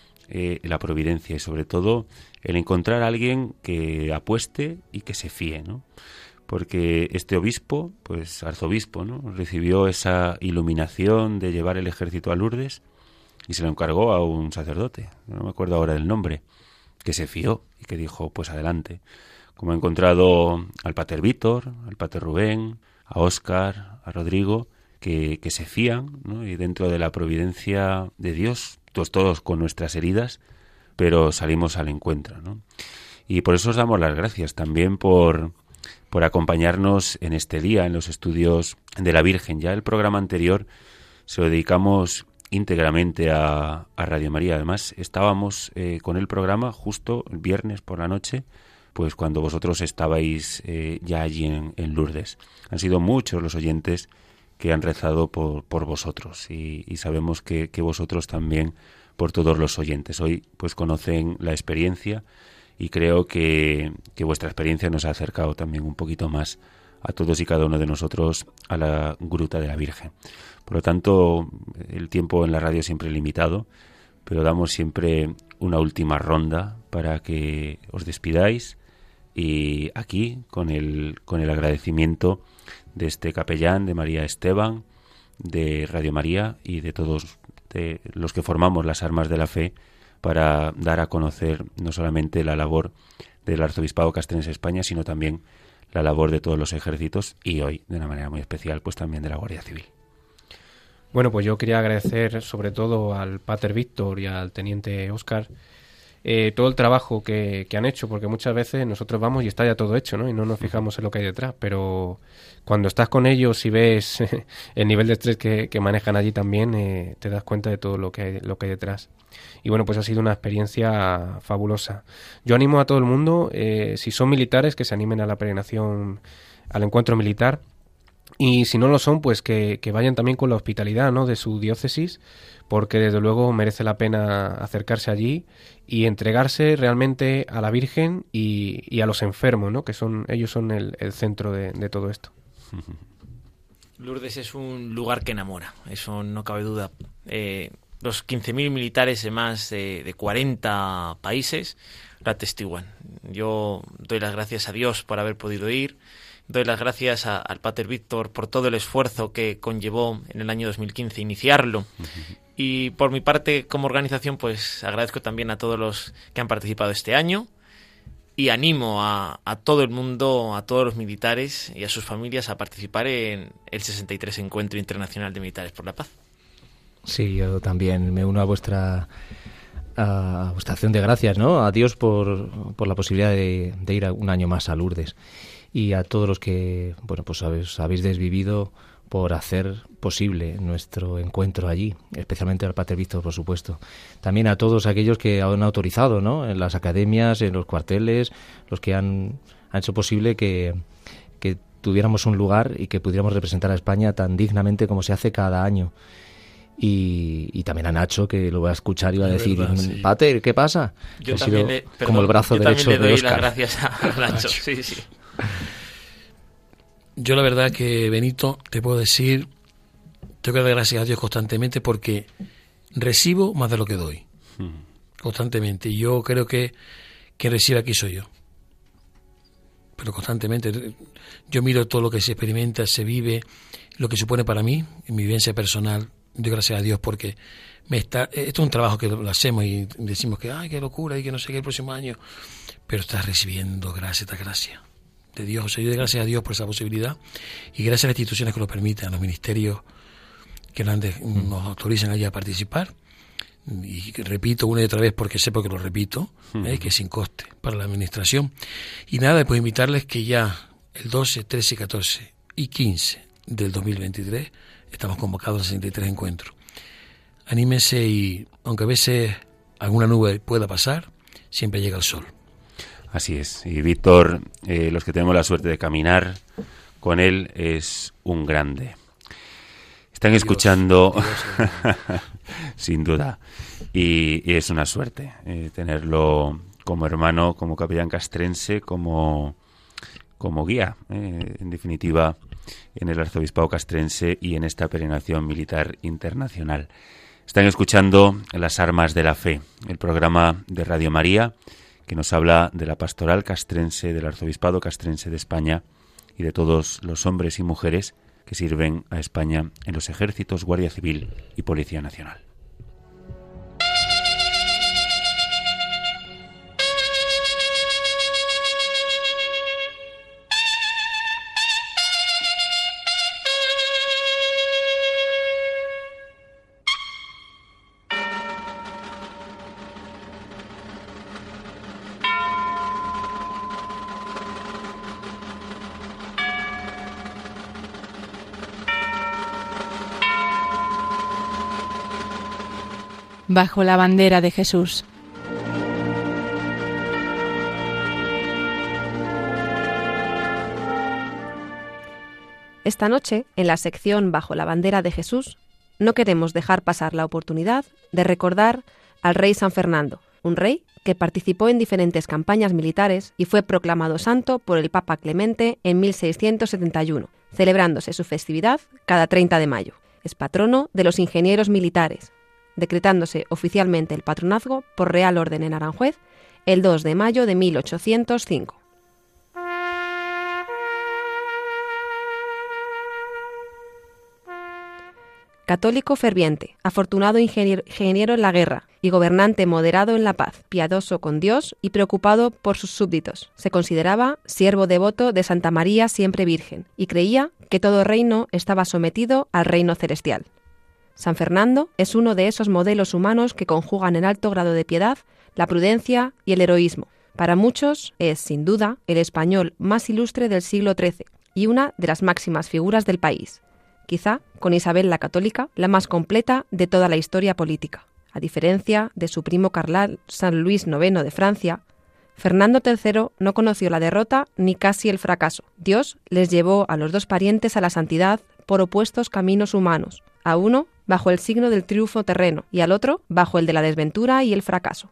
la providencia y sobre todo el encontrar a alguien que apueste y que se fíe, ¿no? Porque este obispo, pues arzobispo, ¿no?, recibió esa iluminación de llevar el ejército a Lourdes y se lo encargó a un sacerdote, no me acuerdo ahora del nombre, que se fió y que dijo, pues adelante. Como he encontrado al pater Víctor, al pater Rubén, a Óscar, a Rodrigo, que se fían, ¿no?, y dentro de la providencia de Dios, todos con nuestras heridas, pero salimos al encuentro, ¿no? Y por eso os damos las gracias también por acompañarnos en este día, en los estudios de la Virgen. Ya el programa anterior se lo dedicamos íntegramente a Radio María. Además, estábamos con el programa justo el viernes por la noche, pues cuando vosotros estabais ya allí en Lourdes. Han sido muchos los oyentes que han rezado por vosotros y sabemos que vosotros también por todos los oyentes. Hoy pues conocen la experiencia y creo que vuestra experiencia nos ha acercado también un poquito más a todos y cada uno de nosotros a la Gruta de la Virgen. Por lo tanto, el tiempo en la radio siempre es limitado, pero damos siempre una última ronda para que os despidáis y aquí con el agradecimiento de este capellán, de María Esteban, de Radio María y de todos de los que formamos las armas de la fe para dar a conocer no solamente la labor del Arzobispado Castrense de España, sino también la labor de todos los ejércitos y hoy, de una manera muy especial, pues también de la Guardia Civil. Bueno, pues yo quería agradecer sobre todo al pater Víctor y al teniente Óscar todo el trabajo que han hecho, porque muchas veces nosotros vamos y está ya todo hecho, ¿no? Y no nos fijamos en lo que hay detrás, pero cuando estás con ellos y ves el nivel de estrés que manejan allí también, te das cuenta de todo lo que hay detrás. Y bueno, pues ha sido una experiencia fabulosa. Yo animo a todo el mundo, si son militares, que se animen a la peregrinación, al encuentro militar. Y si no lo son, pues que vayan también con la hospitalidad, ¿no?, de su diócesis, porque desde luego merece la pena acercarse allí y entregarse realmente a la Virgen y a los enfermos, ¿no?, que ellos son el centro de todo esto. Lourdes es un lugar que enamora, eso no cabe duda. Los 15.000 militares de más de 40 países lo atestiguan. Yo doy las gracias a Dios por haber podido ir. Doy las gracias al pater Víctor por todo el esfuerzo que conllevó en el año 2015 iniciarlo. Y por mi parte, como organización, pues agradezco también a todos los que han participado este año y animo a todo el mundo, a todos los militares y a sus familias a participar en el 63 Encuentro Internacional de Militares por la Paz. Sí, yo también me uno a vuestra acción de gracias, ¿no?, a Dios por la posibilidad de ir un año más a Lourdes. Y a todos los que, bueno, pues habéis desvivido por hacer posible nuestro encuentro allí, especialmente al pater Víctor, por supuesto. También a todos aquellos que han autorizado, ¿no?, en las academias, en los cuarteles, los que han hecho posible que tuviéramos un lugar y que pudiéramos representar a España tan dignamente como se hace cada año. Y también a Nacho, que lo va a escuchar y va a decir, verdad, sí. Pater, ¿qué pasa? Yo también como el brazo derecho de Óscar. Yo también le doy las gracias a Nacho, sí. Yo la verdad que, Benito, te puedo decir, tengo que dar gracias a Dios constantemente porque recibo más de lo que doy, constantemente. Y yo creo que quien recibe aquí soy yo. pero constantemente. Yo miro todo lo que se experimenta, se vive, lo que supone para mí, en mi vivencia personal. Doy gracias a Dios porque esto es un trabajo que lo hacemos y decimos que ay, qué locura y que no sé qué el próximo año, pero estás recibiendo gracia tras gracia de Dios. O sea, yo doy gracias a Dios por esa posibilidad y gracias a las instituciones que lo permiten, a los ministerios que nos autorizan allá a participar. Y repito una y otra vez porque sé porque lo repito, que es sin coste para la administración. Y nada, pues invitarles que ya el 12, 13, 14 y 15 del 2023 estamos convocados a 63 encuentros. Anímense y aunque a veces alguna nube pueda pasar, siempre llega el sol. Así es. Y Víctor, los que tenemos la suerte de caminar con él, es un grande. Están escuchando, sin duda, y es una suerte tenerlo como hermano, como capellán castrense, como guía, en definitiva, en el arzobispado castrense y en esta peregrinación militar internacional. Están escuchando Las Armas de la Fe, el programa de Radio María que nos habla de la pastoral castrense, del arzobispado castrense de España y de todos los hombres y mujeres que sirven a España en los ejércitos, Guardia Civil y Policía Nacional. Bajo la bandera de Jesús. Esta noche, en la sección Bajo la bandera de Jesús, no queremos dejar pasar la oportunidad de recordar al rey San Fernando, un rey que participó en diferentes campañas militares y fue proclamado santo por el Papa Clemente en 1671, celebrándose su festividad cada 30 de mayo. Es patrono de los ingenieros militares, decretándose oficialmente el patronazgo por Real Orden en Aranjuez el 2 de mayo de 1805. Católico ferviente, afortunado ingeniero en la guerra y gobernante moderado en la paz, piadoso con Dios y preocupado por sus súbditos. Se consideraba siervo devoto de Santa María siempre Virgen y creía que todo reino estaba sometido al reino celestial. San Fernando es uno de esos modelos humanos que conjugan en alto grado de piedad, la prudencia y el heroísmo. Para muchos es, sin duda, el español más ilustre del siglo XIII y una de las máximas figuras del país. Quizá, con Isabel la Católica, la más completa de toda la historia política. A diferencia de su primo carnal San Luis IX de Francia, Fernando III no conoció la derrota ni casi el fracaso. Dios les llevó a los dos parientes a la santidad por opuestos caminos humanos, a uno bajo el signo del triunfo terreno y al otro bajo el de la desventura y el fracaso.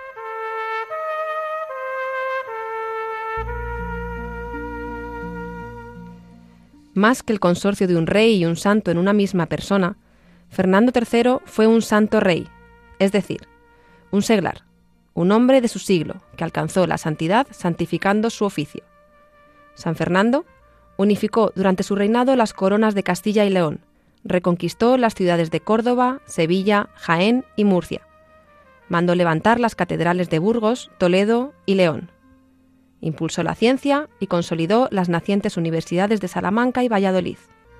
Más que el consorcio de un rey y un santo en una misma persona, Fernando III fue un santo rey, es decir, un seglar, un hombre de su siglo que alcanzó la santidad santificando su oficio. San Fernando unificó durante su reinado las coronas de Castilla y León, reconquistó las ciudades de Córdoba, Sevilla, Jaén y Murcia. Mandó levantar las catedrales de Burgos, Toledo y León. Impulsó la ciencia y consolidó las nacientes universidades de Salamanca y Valladolid.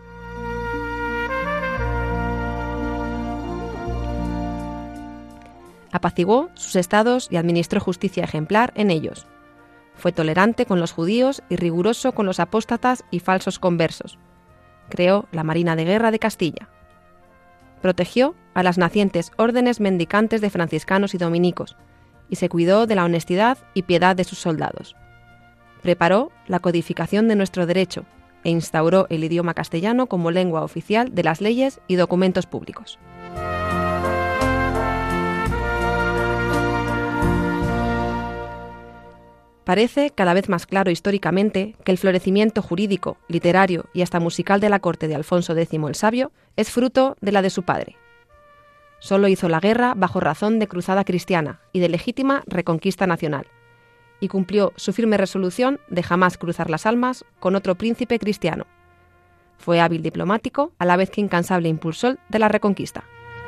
Apaciguó sus estados y administró justicia ejemplar en ellos. Fue tolerante con los judíos y riguroso con los apóstatas y falsos conversos. Creó la Marina de Guerra de Castilla. Protegió a las nacientes órdenes mendicantes de franciscanos y dominicos y se cuidó de la honestidad y piedad de sus soldados. Preparó la codificación de nuestro derecho e instauró el idioma castellano como lengua oficial de las leyes y documentos públicos. Parece cada vez más claro históricamente que el florecimiento jurídico, literario y hasta musical de la corte de Alfonso X el Sabio es fruto de la de su padre. Solo hizo la guerra bajo razón de cruzada cristiana y de legítima reconquista nacional, y cumplió su firme resolución de jamás cruzar las almas con otro príncipe cristiano. Fue hábil diplomático, a la vez que incansable impulsor de la Reconquista.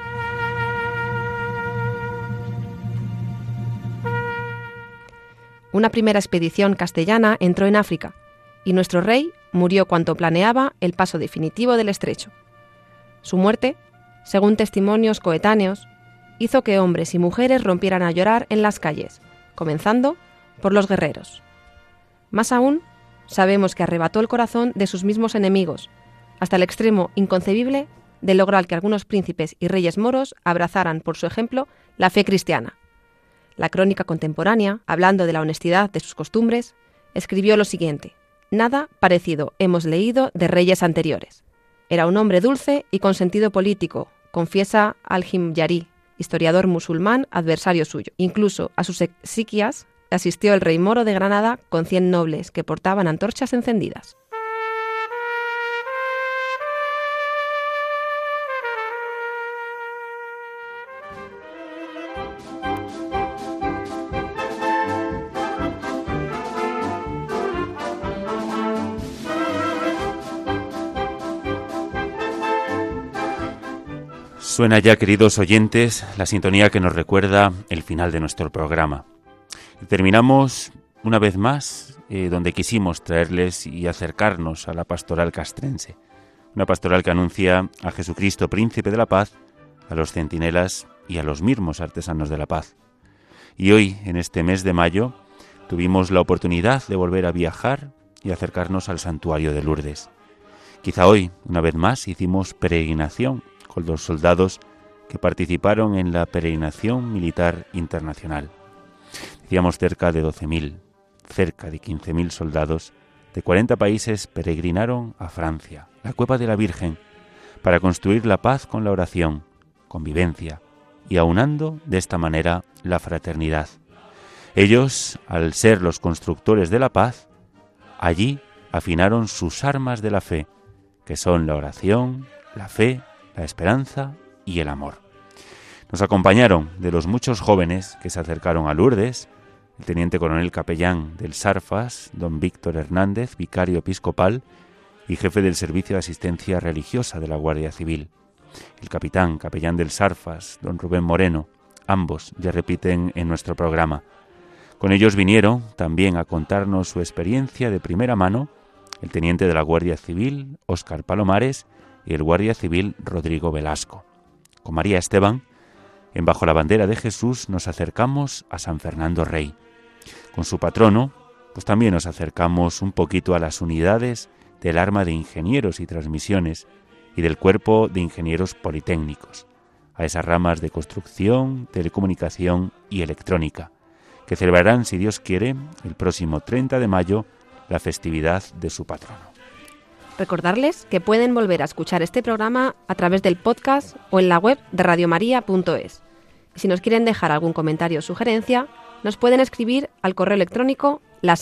Una primera expedición castellana entró en África, y nuestro rey murió cuando planeaba el paso definitivo del estrecho. Su muerte, según testimonios coetáneos, hizo que hombres y mujeres rompieran a llorar en las calles, comenzando por los guerreros. Más aún, sabemos que arrebató el corazón de sus mismos enemigos, hasta el extremo inconcebible de lograr que algunos príncipes y reyes moros abrazaran, por su ejemplo, la fe cristiana. La crónica contemporánea, hablando de la honestidad de sus costumbres, escribió lo siguiente: «Nada parecido hemos leído de reyes anteriores. Era un hombre dulce y con sentido político», confiesa Al-Himyari, historiador musulmán adversario suyo. Incluso a sus exequias asistió el rey moro de Granada con 100 nobles que portaban antorchas encendidas. Suena ya, queridos oyentes, la sintonía que nos recuerda el final de nuestro programa. Y terminamos una vez más donde quisimos traerles y acercarnos a la pastoral castrense. Una pastoral que anuncia a Jesucristo, Príncipe de la Paz, a los centinelas y a los mismos artesanos de la paz. Y hoy, en este mes de mayo, tuvimos la oportunidad de volver a viajar y acercarnos al santuario de Lourdes. Quizá hoy, una vez más, hicimos peregrinación con los soldados que participaron en la peregrinación militar internacional. Decíamos cerca de 12.000, cerca de 15.000 soldados de 40 países peregrinaron a Francia, la Cueva de la Virgen, para construir la paz con la oración, convivencia y aunando de esta manera la fraternidad. Ellos, al ser los constructores de la paz, allí afinaron sus armas de la fe, que son la oración, la fe, la esperanza y el amor. Nos acompañaron de los muchos jóvenes que se acercaron a Lourdes, el teniente coronel capellán del Sarfas, don Víctor Hernández, vicario episcopal y jefe del Servicio de Asistencia Religiosa de la Guardia Civil, el capellán del Sarfas, don Rubén Moreno, ambos ya repiten en nuestro programa. Con ellos vinieron también a contarnos su experiencia de primera mano el teniente de la Guardia Civil, Óscar Palomares, y el guardia civil Rodrigo Velasco. Con María Esteban, en Bajo la Bandera de Jesús, nos acercamos a San Fernando Rey. Con su patrono, pues también nos acercamos un poquito a las unidades del arma de ingenieros y transmisiones y del cuerpo de ingenieros politécnicos, a esas ramas de construcción, telecomunicación y electrónica, que celebrarán, si Dios quiere, el próximo 30 de mayo, la festividad de su patrono. Recordarles que pueden volver a escuchar este programa a través del podcast o en la web de radiomaria.es. Si nos quieren dejar algún comentario o sugerencia, nos pueden escribir al correo electrónico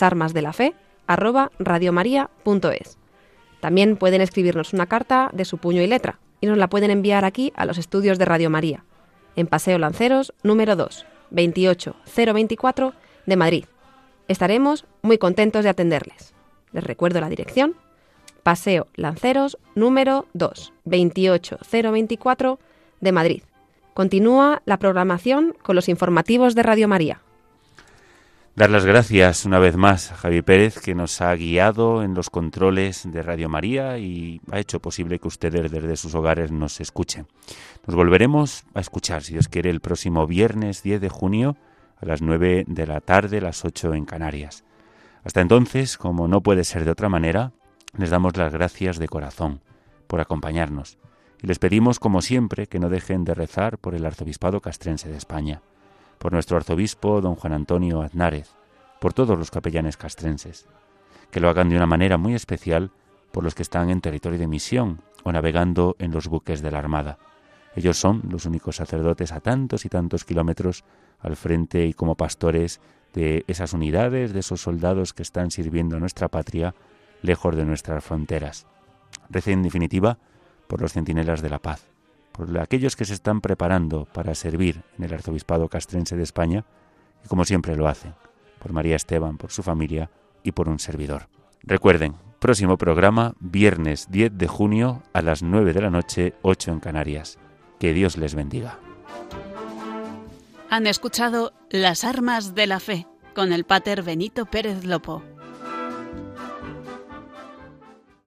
lasarmasdelafe@radiomaria.es. También pueden escribirnos una carta de su puño y letra y nos la pueden enviar aquí a los estudios de Radio María, en Paseo Lanceros, número 2, 28024 de Madrid. Estaremos muy contentos de atenderles. Les recuerdo la dirección: Paseo Lanceros, número 2, 28024 de Madrid. Continúa la programación con los informativos de Radio María. Dar las gracias una vez más a Javi Pérez, que nos ha guiado en los controles de Radio María y ha hecho posible que ustedes desde sus hogares nos escuchen. Nos volveremos a escuchar, si Dios quiere, el próximo viernes 10 de junio a las 9 de la tarde, las 8 en Canarias. Hasta entonces, como no puede ser de otra manera, les damos las gracias de corazón por acompañarnos y les pedimos, como siempre, que no dejen de rezar por el Arzobispado Castrense de España, por nuestro arzobispo don Juan Antonio Aznárez, por todos los capellanes castrenses, que lo hagan de una manera muy especial por los que están en territorio de misión o navegando en los buques de la Armada. Ellos son los únicos sacerdotes a tantos y tantos kilómetros al frente y como pastores de esas unidades, de esos soldados que están sirviendo a nuestra patria lejos de nuestras fronteras. Recen, en definitiva, por los centinelas de la paz, por aquellos que se están preparando para servir en el Arzobispado Castrense de España y, como siempre lo hacen, por María Esteban, por su familia y por un servidor. Recuerden, próximo programa, viernes 10 de junio a las 9 de la noche, 8 en Canarias. Que Dios les bendiga. Han escuchado Las Armas de la Fe con el Pater Benito Pérez Lopo.